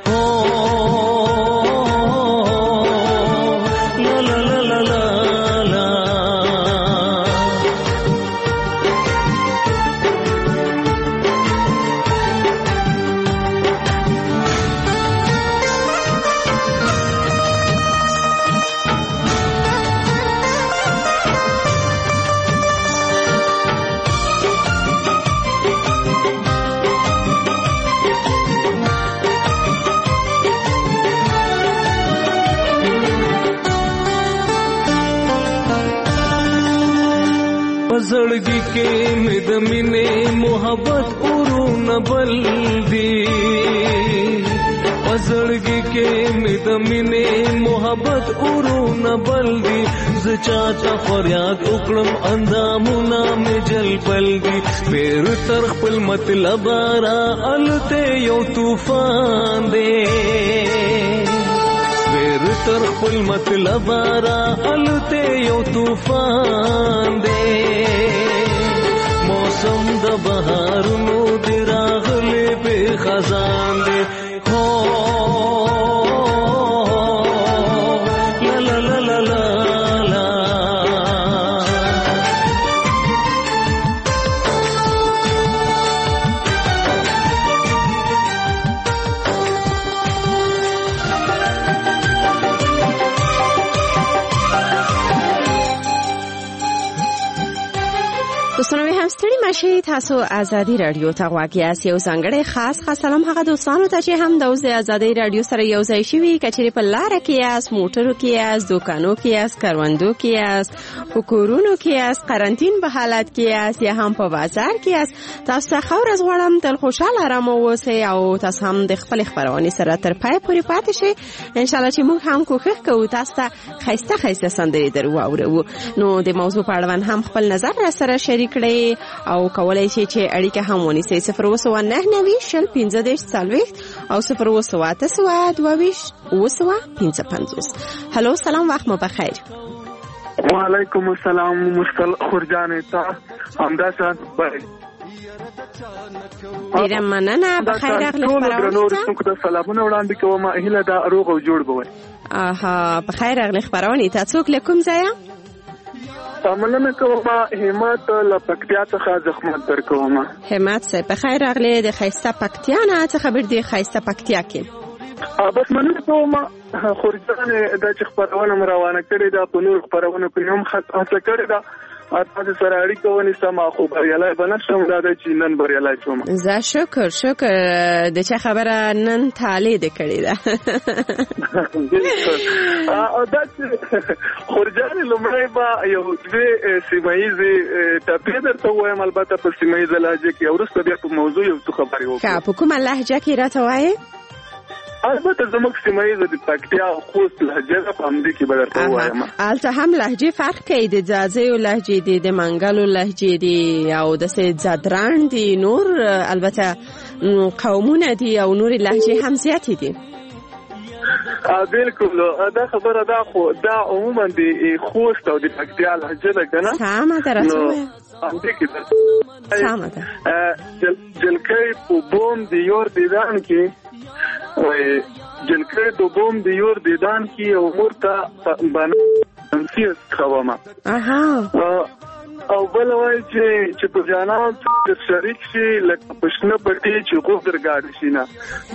زړګي کې مې د مینې محبت ورونه بل دي زړګي کې مې د مینې محبت ورونه بل دي ز چاته فریاد وکړم اندامونه مې جل بل دي پیر تر خپل مطلب را الته یو طوفان دی پیر تر خپل مطلب را الته یو طوفان دی موسم د بهارونو دی راغلی په خزان دی هو لا لا لا لا لا دوستانو هم ستړي مشي تاسو ازادي رادیو ته غواړئ یاست یو ځانګړی خاص خاص سلام هغه دوستانو ته چې هم د ازادي رادیو سره یو ځای شوي کچېرې په لار کې یاست موټرو کې یاست دوکانو کې یاست کاروندو کې یاست په کورونو کې یاست قرنطین په حالت کې یاست یا هم په بازار کې یاست تاسو ته خو ورځ غواړم تل خوشاله آرام اوسئ او تاسو هم د خپل خبرونه سره تر پای پورې پاتې شئ ان شاء الله چې موږ هم کوښښ کوو تاسو ته خیسته خیسته سندرې درو اورو نو د موضوع په اړه هم خپل نظر را سره شریک کړئ او کولای شئ چې اړیکه هم ونیسئ صفر اووه سوه نهه نوي شل پنځه دېرش څلوېښت او صفر اووه سوه اته سوه دوه ویشت اووه سوه پنځه پنځوس هلو سلام وخت مو بخیر وعلیکم السلام مشکل خورجانې ته همداسې بای ډیره مننه بخیر راغلی خپرونه ته سلامونه وړاندې کوم هیله دا روغ او جوړ بوي اها بخیر راغلی خپرونه ته څوک لیکم ځای مننه کوم همت له پکتیا څخه زحمت در کوم همت سه بخیر راغلی د خیسته پکتیا نه څه خبر دی خیسته پکتیا کې بس مننه کوم خورجانې د چې خبرونه روانه کړې ده په نور خبرونه کې هم هڅه کړې ده تاسو سره اړیکه ونیسم خو بریالي بنشم دا چې نن بریالي شوم زه شکر شکر د چا خبره نن تاله دې کړې ده او دا خورجانې لمړی با یو دوی سیمایي ټاپې درته وایم البته په سیمایي لهجه کې ورسته بیا په موضوع یو څه خبرې وکړم کا په کومه لهجه کې راته وایي البته زموږ سیمایي د پکتیا او خوست لهجه په همدې کې به درته ووایم هلته هم لهجې فرق کوي د ځاځیو لهجې دي د منګلو لهجې دي او داسې ځدران دي نور البته قومونه دي او نورې لهجې هم زیاتې دي بالکل دا خبره دا خو دا عموما د خوست او د پکتیا لهجه ده که نه سمه ده راته ووایه همدې کې سمه ده جلکۍ په بوم د یور دیدان کې جلکۍ د بوم د یور دیدان کې او مور ته بنسیس خوامه او بل وایي چې په جانان څه شریک شي لکه پښنه پټي چې غوډر ګاډي شي نه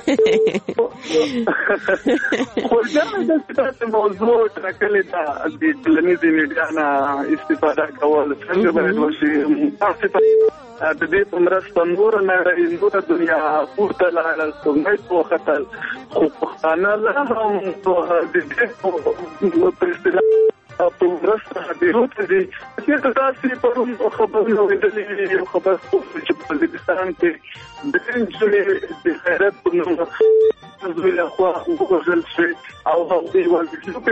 خو دا د څه موضوع ټاکلې ده د ټولنیزې میډیا نه استفاده کول څنګه باید وشي تاسو د دې په مرسته نور نه نور دنیا پورته لاړه څنګه په خطر خو پښتانه لا هم د دې په اصطلاح په مرسته د پیرو ته دي چې تاسو پرون خبرونه ورېدلې یو خبر چې په وزیرستان کې د ټینګ د خیرات په نوم زوی له خوا وګورل شي او هغه وایي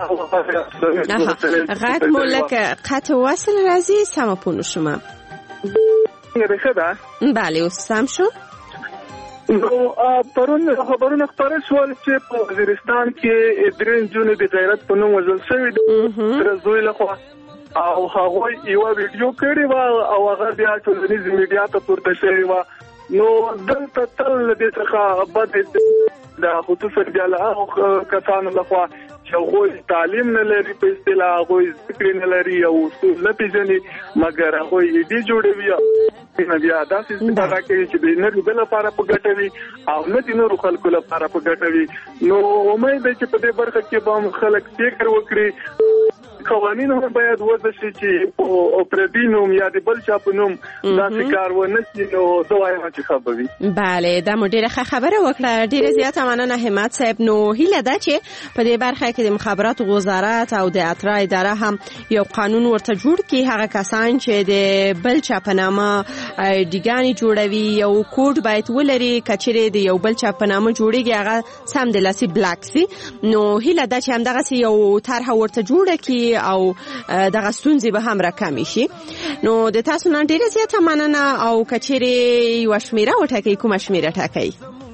چې غږ مو لکه قطع وصل راځي سم پونه شما بله اوس سم شو. نو پرون خبرونه خبره شول چې په وزیرستان کې درې جون د غیرت په نوم وژل شوی د زوی له خوا او هغه یو ویډیو کړی و او هغه بیا ټولنیز میډیا ته پورته شوی و. نو دلته تل د څخه بد د خصوصا د هغه کسانو له خوا چې هغه تعلیم نه لري په اصطلاح هغه ذکر نه لري او اصول نه پیژني مګر هغه دې جوړوي نه بیا داسې څه کوي چې د نړۍ بل لپاره په ګټوي او نه د نورو خلکو لپاره په ګټوي. نو امید ده چې په دې برخه کې به خلک فکر وکړي قوانین هم باید وضع شي چې او پردي نوم یا د بل چا په نوم داسې کار ونه شي. نو زه وایم چې ښه به وي. بله دا مو ډېره ښه خبره وکړه. ډېره زیاته مننه همت صاحب. نو هیله ده چې په دې برخه کې د مخابراتو وزارت او د اترا اداره هم یو قانون ورته جوړ کړي. هغه کسان چې د بل چا په نامه ډیګانې جوړوي یو کوډ باید ولري کچېرې د یو بل چا په نامه جوړېږي هغه سمدلاسي بلاک سي. نو هیله ده چې همدغسې یو طرحه ورته جوړه کړي او دغه ستونزې به هم راکمې شي. نو د تاسو نه ډېره زیاته مننه او کچېرې یوه شمېره وټاکئ کومه شمېره ټاکئ؟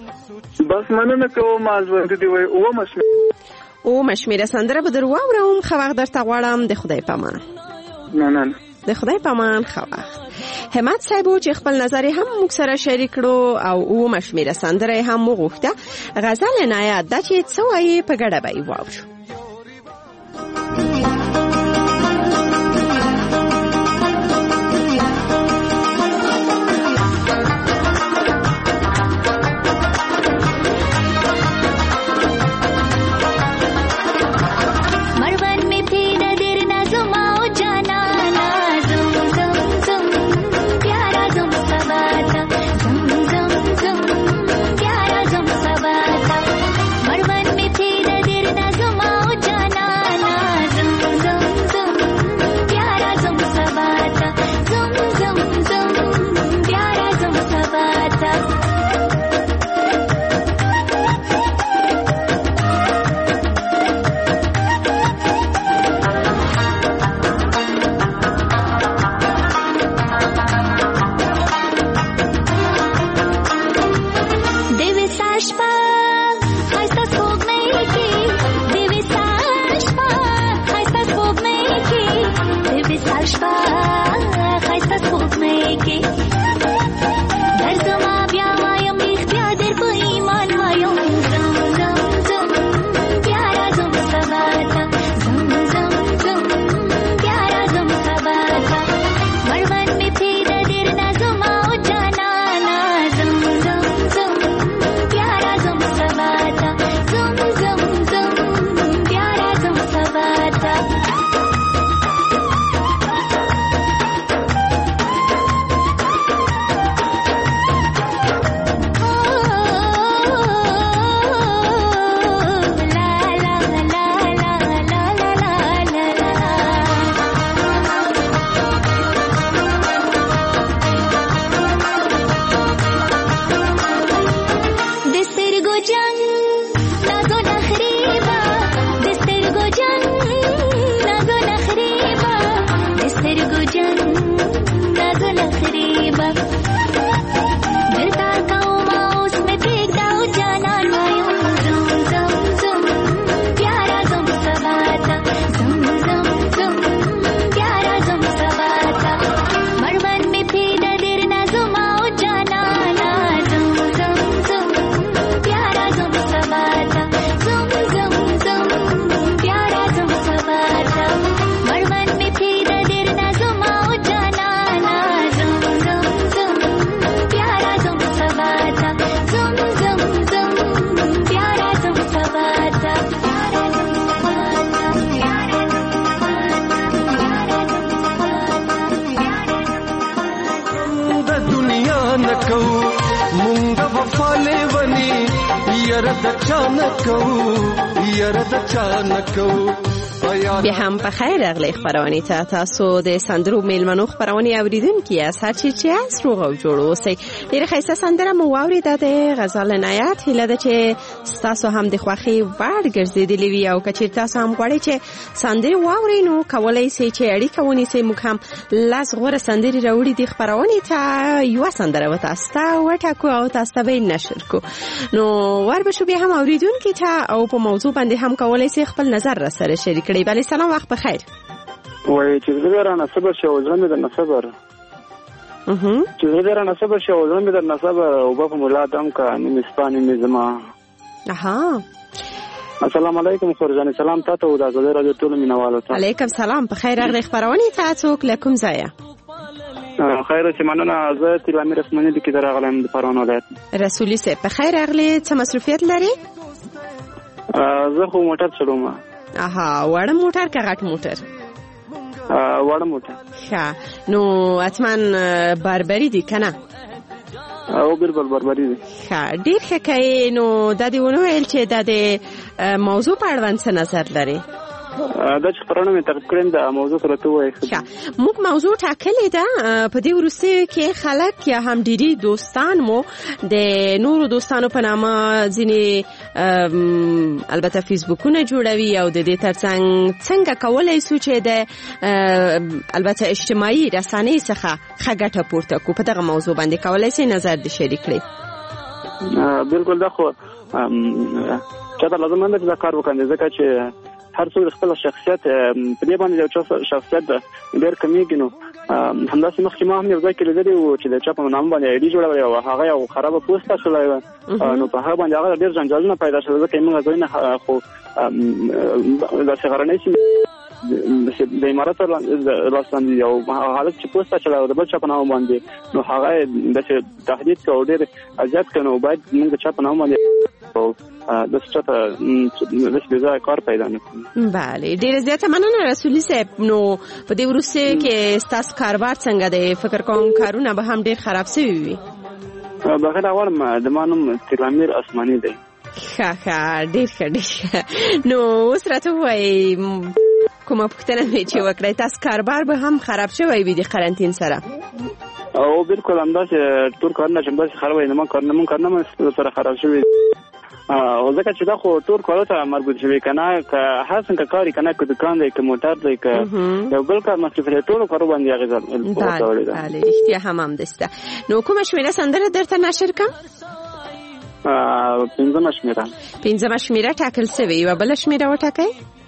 بس مننه کوم ژوندي دې وایي اوومه شمېره اوومه شمېره سندره به در واورم. ښه وخت درته غواړم. د خدای په امان. مننه. د خدای په امان. ښه وخت. همت صاحب چې خپل نظر هم موږ سره شریک کړو او اوومه شمېره سندره هم وغوښته. غزل عنایت دا چې څه وایي په ګډه به یې واورو. یره د چانکو یره د چانکو بیا هم په خیر راغلی خپرونې ته. تاسو د سندرو میلمنو خپرونې اوریدونکي یاست. هر چی چې یاست روغ او جوړ اوسئ. ډېره ښایسته سندره مو واورېده د غزل عنایت. هیله ده چې ستاسو هم د خوښۍ وړ ګرځېدلې وي او که چېرې تاسو هم غواړئ چې سندرې واورئ نو کولی سئ چې اړیکه ونیسئ. موږ هم لس غوره سندرې راوړي دي خپرونې ته. یوه سندره به تاسو ته وټاکو او تاسو ته به یې نشر کړو. نو ور به شو بیا هم اوریدونکي ته او په موضوع باندې هم کولی سئ خپل نظر را سره شریک کړئ. بله سلام، وخت بخیر. وایي چې زه رانه صبر شي او زړه مې درنه صبر چې زه رانه صبر شي او زړه مې درنه صبر او به په ملا دم که نیم ستا نیم زما. اها، السلام علیکم خورجانې. سلام تاته او د ازادۍ راډیو ټولو مینوالو ته. علیکم سلام، په خیر راغلی خپرونې ته. څوک له کوم ځایه؟ خیر اوسې، مننه. زه تیلامیر اسماني د کې راغلم د پروان ولایت. رسولي صاحب په خیر راغلی. څه مصروفیت لري؟ زه خو موټر چلوم. اها، وړه موټر که غټ موټر؟ وړه موټر. ښه، نو اتمن بربري دي که نه؟ او بالکل بربري دي. ښه، ډېر ښه کوې. نو دا دې ونه ویل چې دا د موضوع په اړوند څه نظر لري؟ دا چې خپرونه مې تعقیب کړم د موضوع سره ته وایي. موږ موضوع ټاکلې ده. په دې وروستیو کې خلک یا هم ډېری دوستان مو د نورو دوستانو په نامه ځینې البته فیسبوکونه جوړوي او د دې ترڅنګ څنګه کولی سو چې د البته اجتماعي رسنۍ څخه ښه ګټه پورته کړو. په دغه موضوع باندې کولی سئ نظر دې شریک کړئ. بالکل دا خو چاته لازم نه ده چې دا کار وکړي، ځکه چې هر څوک خپل شخصیت په دې باندې یو چا شخصیت ډېر کمیږي. نو همداسې مخکې ما هم یو ځای کې لیدلی و چې د چا په نامه باندې آیډي جوړولی او هغه یو خرابه پوسټ اچولی و. نو په هغه باندې هغه ډېر جنجالونه پیدا شول، ځکه موږ ځایونه خو داسې غرنۍ سیمې د امارات لاس باندې یو حالت چې پوسټ اچولی و د بل چا په نامه باندې، نو هغه یې داسې تهدید کړ او ډېر اذیت کړ. نو باید موږ د چا په نامه باندې داسې چاته داسې بې ځایه کار پیدا نه کړو. بله، ډېره زیاته مننه رسولي صاحب. نو په دې وروستیو کې ستاسو کاروبار څنګه دی؟ فکر کوم کارونه به هم ډېر خراب سوي وي. بخیر غواړم، د ما نوم تیلامیر اسماني دی. ښه ښه، ډېر ښه ډېر ښه. نو اوس راته ووایئ کومه پوښتنه مې چې وکړئ، تاسو کاروبار به هم خراب شوی وي د قرنطین سره؟ او بالکل همداسې ټول کارونه چې همداسې خراب وي. زموږ کارونه مونږ کارونه سره خراب شوي او ځکه چې دا خو ټول کارو ته مربوط شوي که نه، که هر څنګه کار یې که نه، که دوکان دی که موټر دی که یو بل کار مصرف دی، ټولو کارو باندې اغېزه وکړې ده. بله، رښتیا هم همداسې ده. نو کومه شمېره سندره درته نشر کړم؟ پنځمه شمېره. پنځمه شمېره ټاکل سوې. یوه بله شمېره وټاکئ.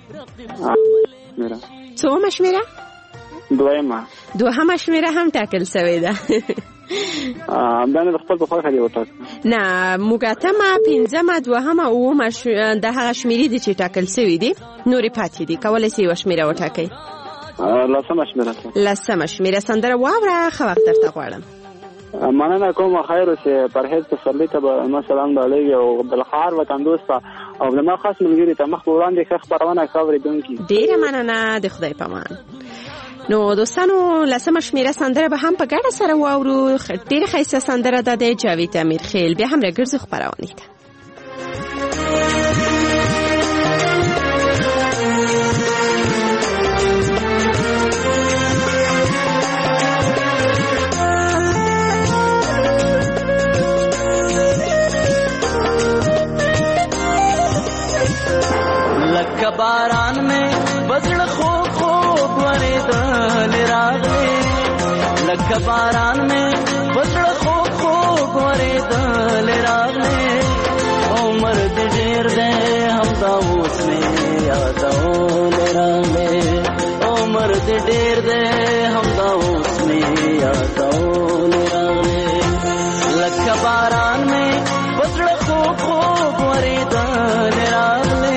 څومه شمېره؟ دویمه. دوهمه شمېره هم ټاکل سوې ده. دا نه د خپل په خوښه دې وټاکه. نه، موږ اتمه، پنځمه، دوهمه، اوومه د هغه شمېرې دي چې ټاکل سوي دي، نورې پاتې دي. کولی سئ یوه شمېره وټاکئ. لسمه شمېره. لسمه شمېره سندره واوره. ښه وخت درته غواړم. مننه کوم. خیر اوسې. پرهیز پسرلي ته به ما سلام ډالۍ او عبدالقهار وطندوست ته او زما خاص ملګري ته مخ په وړاندې ښه خپرونه ښه اورېدونکي. ډېره مننه، د خدای پامان. نو دوستانو، لسمه شمېره سندره به هم په ګډه سره واورو. ډېره ښایسته سندره ده د جاوید امیرخیل. بیا هم راګرځو خپرونې ته. لکه باران میں بزړه خوب خوب ورېدل راغلې، لکه باران میں بزړه خوب خوب ورېدل راغلې، عمر دې ډېر دی همدا اوس مې یادول راغلې، عمر دې ډېر دی همدا اوس مې یادول راغلې، لکه باران میں بزړه خوب خوب ورېدل راغلې.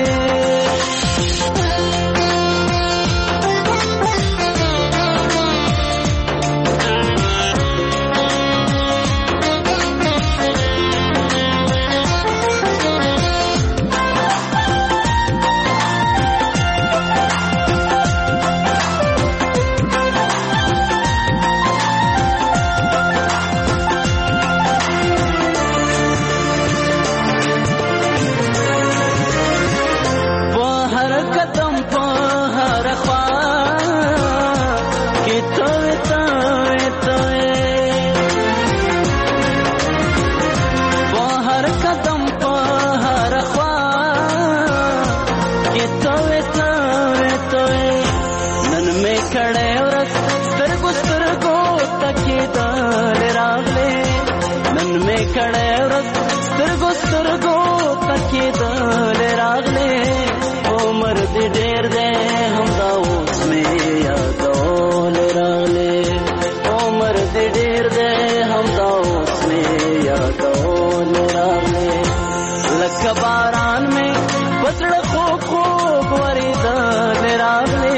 کړه ورځ سترګو سترګو تکیدل راغله نن مې کړه ورځ سترګو سترګو تکیدل راغله عمر دې ډېر دې هم دا اوس مې یادول راغله عمر دې ډېر دې هم دا اوس مې یادول راغله لکه باران مې پسړه خوب خوب ورېدل راغله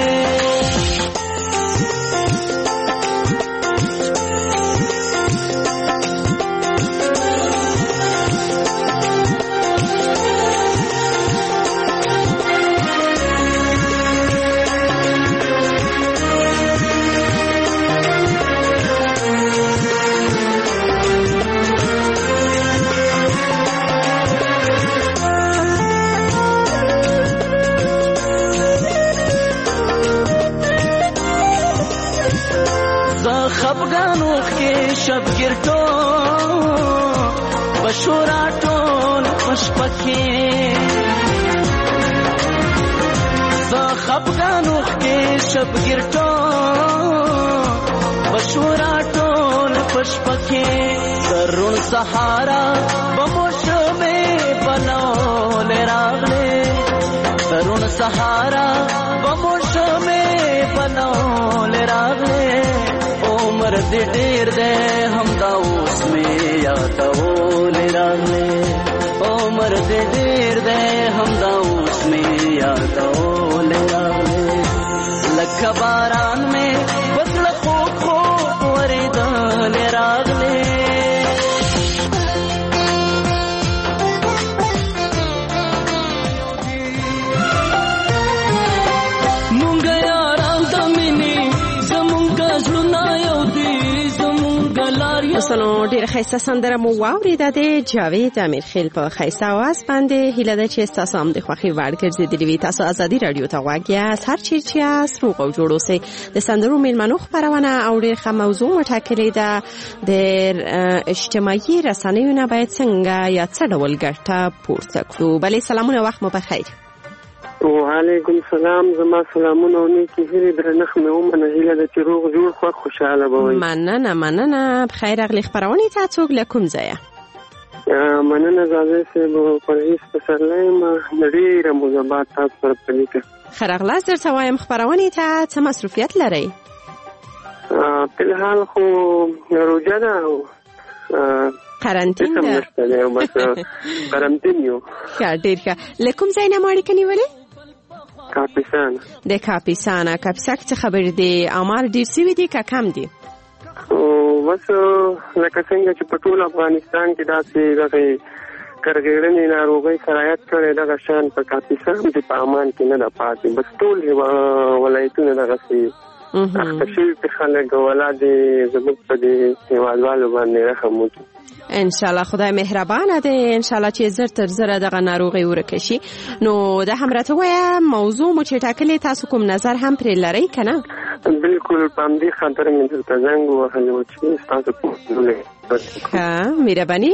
خفګانو کې شبګر ټول بشورا ټول پشپکې زه خفګانو کې شبګر ټول بشورا ټول پشپکې ترون سهارا بموشمه بنول راغله ترون سهارا بموشمه بنول راغله عمر دې ډېر دې هم دا اوس مې یادول راغله عمر دې ډېر دې هم دا اوس مې یادول راغله لکه باران مې پسړه خوب خوب ورېدل راغله دوستانو ډیر ښایسته سندره مو واورېده د جاوید امیرخیل په ښایسته اواز باندې هیله ده چې ستاسو هم د خوښې وړ ګرځېدلي وي. تاسو ازادي راډیو ته غوږ یاست، هر چیرې چې یاست روغ او جوړ اوسئ. د سندرو میلمنو خپرونه او ډېر ښه موضوع وټاکلې ده. د اجتماعي رسنیو نه باید څنګه یا څه ډول ګټه پورته کړو. بلې سلامونه، وخت مو بخیر. وعلیکم السلام. زما سلامونه او نیکی هیلې درنښت مې ومنه. هیله ده چې روغ جوړ خوښ خوشحاله به وئ. مننه مننه. بخیر راغلې. خپرونې ته څوک له کوم ځایه؟ مننه زاده صاحب، پرویز پسرلی یم. ډېره موزبات تاسو سره په لیکه ښه راغلاست. درته وایم خپرونې ته څه مصروفیت لرئ؟ فلحال خو روژه ده او قرنطین ده. بس قرنطین یو. ښه، ډېر ښه. له کوم ځای نه مو اړیکه نیولې؟ کاپیسان. د کاپیسانه. کاپیسا کې څه خبرې دي؟ اعمار ډېر سوي دي که کم دي؟ بس لکه څنګه چې په ټول افغانستان کې داسې دغه کرغېړنې ناروغۍ سرایت کړی، دغه شان په کاپیسان کې په امان کې نه ده پاتې. بس ټول ولایتونه دغسې اخته شوي پې خلک ولا دې زموږ په دې هېوادوالو باندې رحم وکړي. انشاءالله خدای مهربانه دی. انشاءالله چې زر تر زره دغه ناروغي ورکه شي. نو د هم راته وایه موضوع مو چې ټاکلې، تاسو کوم نظر هم پرې لرئ که نه؟ بلکل په همدې خاطر مې درته زنګ ووهلی و چې ستاسو پوښتنه ښه، مهرباني.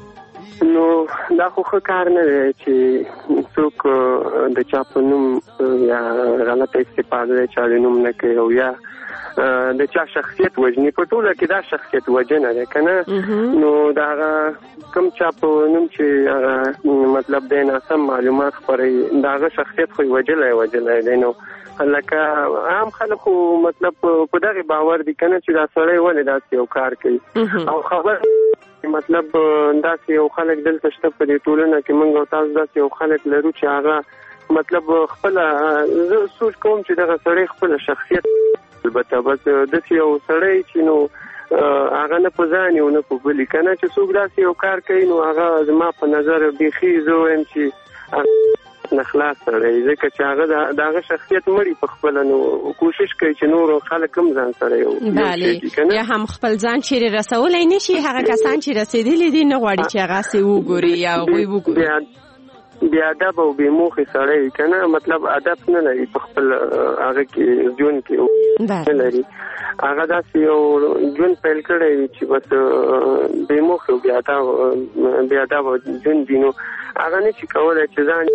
نو دا خو ښه کار نه دی چې څوک د چا په نوم یا غلطه استفاده د چا د نوم نه کوي او یا د چا شخصیت وژني. په ټوله کې دا شخصیت وژنه ده که نه؟ نو د هغه کوم چا په نوم چې هغه مطلب دی ناسم معلومات خپروي، د هغه شخصیت خو یې وژلی وژلی دی. نو لکه عام خلک خو مطلب په دغې باور دي که نه چې دا سړی ولې داسې یو کار کوي او خبر مطلب داسې یو خلک دلته شته په دې ټولنه کې. موږ او تاسو داسې یو خلک لرو چې هغه مطلب خپله زه سوچ کوم چې دغه سړی خپله شخصیت البته بس داسې یو سړی چې نو هغه نه په ځان یو نه په بلي که نه چې څوک داسې یو کار کوي نو هغه زما په نظر بیخي زه وایم چې نه خلاص سړی، ځکه چې هغه د هغه شخصیت مړي په خپله نو کوشش کوي چې نور خلک هم ځان سره یو بله یا هم خپل ځان چیرې رسولی نه شي. هغه کسان چې رسېدلي دي نه غواړي چې هغسې وګوري یا هغوی وګوري. بې ادب او بې موخې سړی که نه مطلب ادب نه لري په خپل هغه کې ژوند کې نه لري. هغه داسې یو ژوند پیل کړی چې بس بې موخې او بې ادب ژوند دي. نو هغه نه شي کولی چې ځان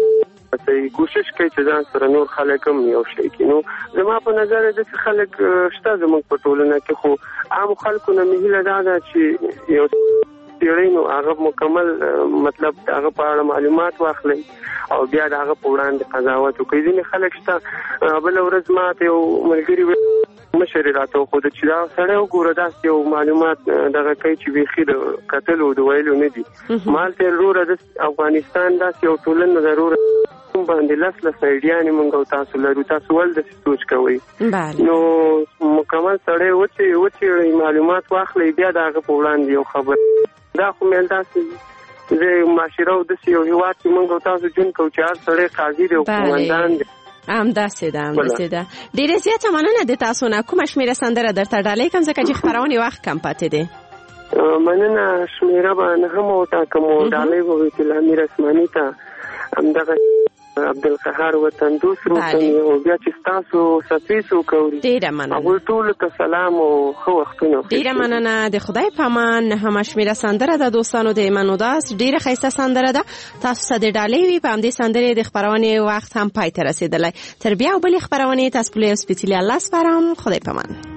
چې کوشش کوي چې ځان سره نور خلک هم یو شي کې. نو زما په نظر د خلک شته زموږ په ټولنه کې، خو عام خلکو نه مهیله دا ده چې یو څېړی نو هغه مکمل مطلب هغه په اړه معلومات واخلي او بیا د هغه په وړاندې قضاوت وکړي. ځینې خلک شته بله ورځ ما ته یو ملګري مشر راته وښوده چې دا سړی وګوره داسې یو معلومات دغه کوي چې بیخي د کتلو د ویلو نه دي. ما ته وروره د افغانستان داسې یو ټولنه ضروره باندې لس لس ایډیانې مونږ او تاسو لرو، تاسو ول د سوچ کوئ. نو مکمل سړی وڅې وڅېړئ معلومات واخلئ بیا د هغه په وړاندې یو خبر دا خو مې داسې زه معاشره او داسې یو هېواد کې مونږ او تاسو ژوند کوو چې هر سړی قاضي دی او قومندان دی. همداسې ده همداسې ده. ډېرې زیاته مننه د تاسو نه. کومه شمېره سندره درته ډالۍ کړم ځکه چې خپرونې وخت کم پاتې دی؟ مننه. شمېره به نه هم وټاکم او ډالۍ به وي چې امیر اسماني ته همدغه عبدالقهار وطن دوست روتنی او بیا چې تاسو سفیسو کوي. ډیره مننه. او ټول ته سلام او خو وختونه. ډیره مننه. د خدای پامان هم شمیره سندره د دوستانو د ایمانوداس ډیره خیسته سندره ده. تاسو ته د ډالۍ وی په همدې سندره د خبرونه وخت هم پای ته رسیدلی. تر بیا بل خبرونه تاسو په سپیڅلی الله سپارم. خدای پامان.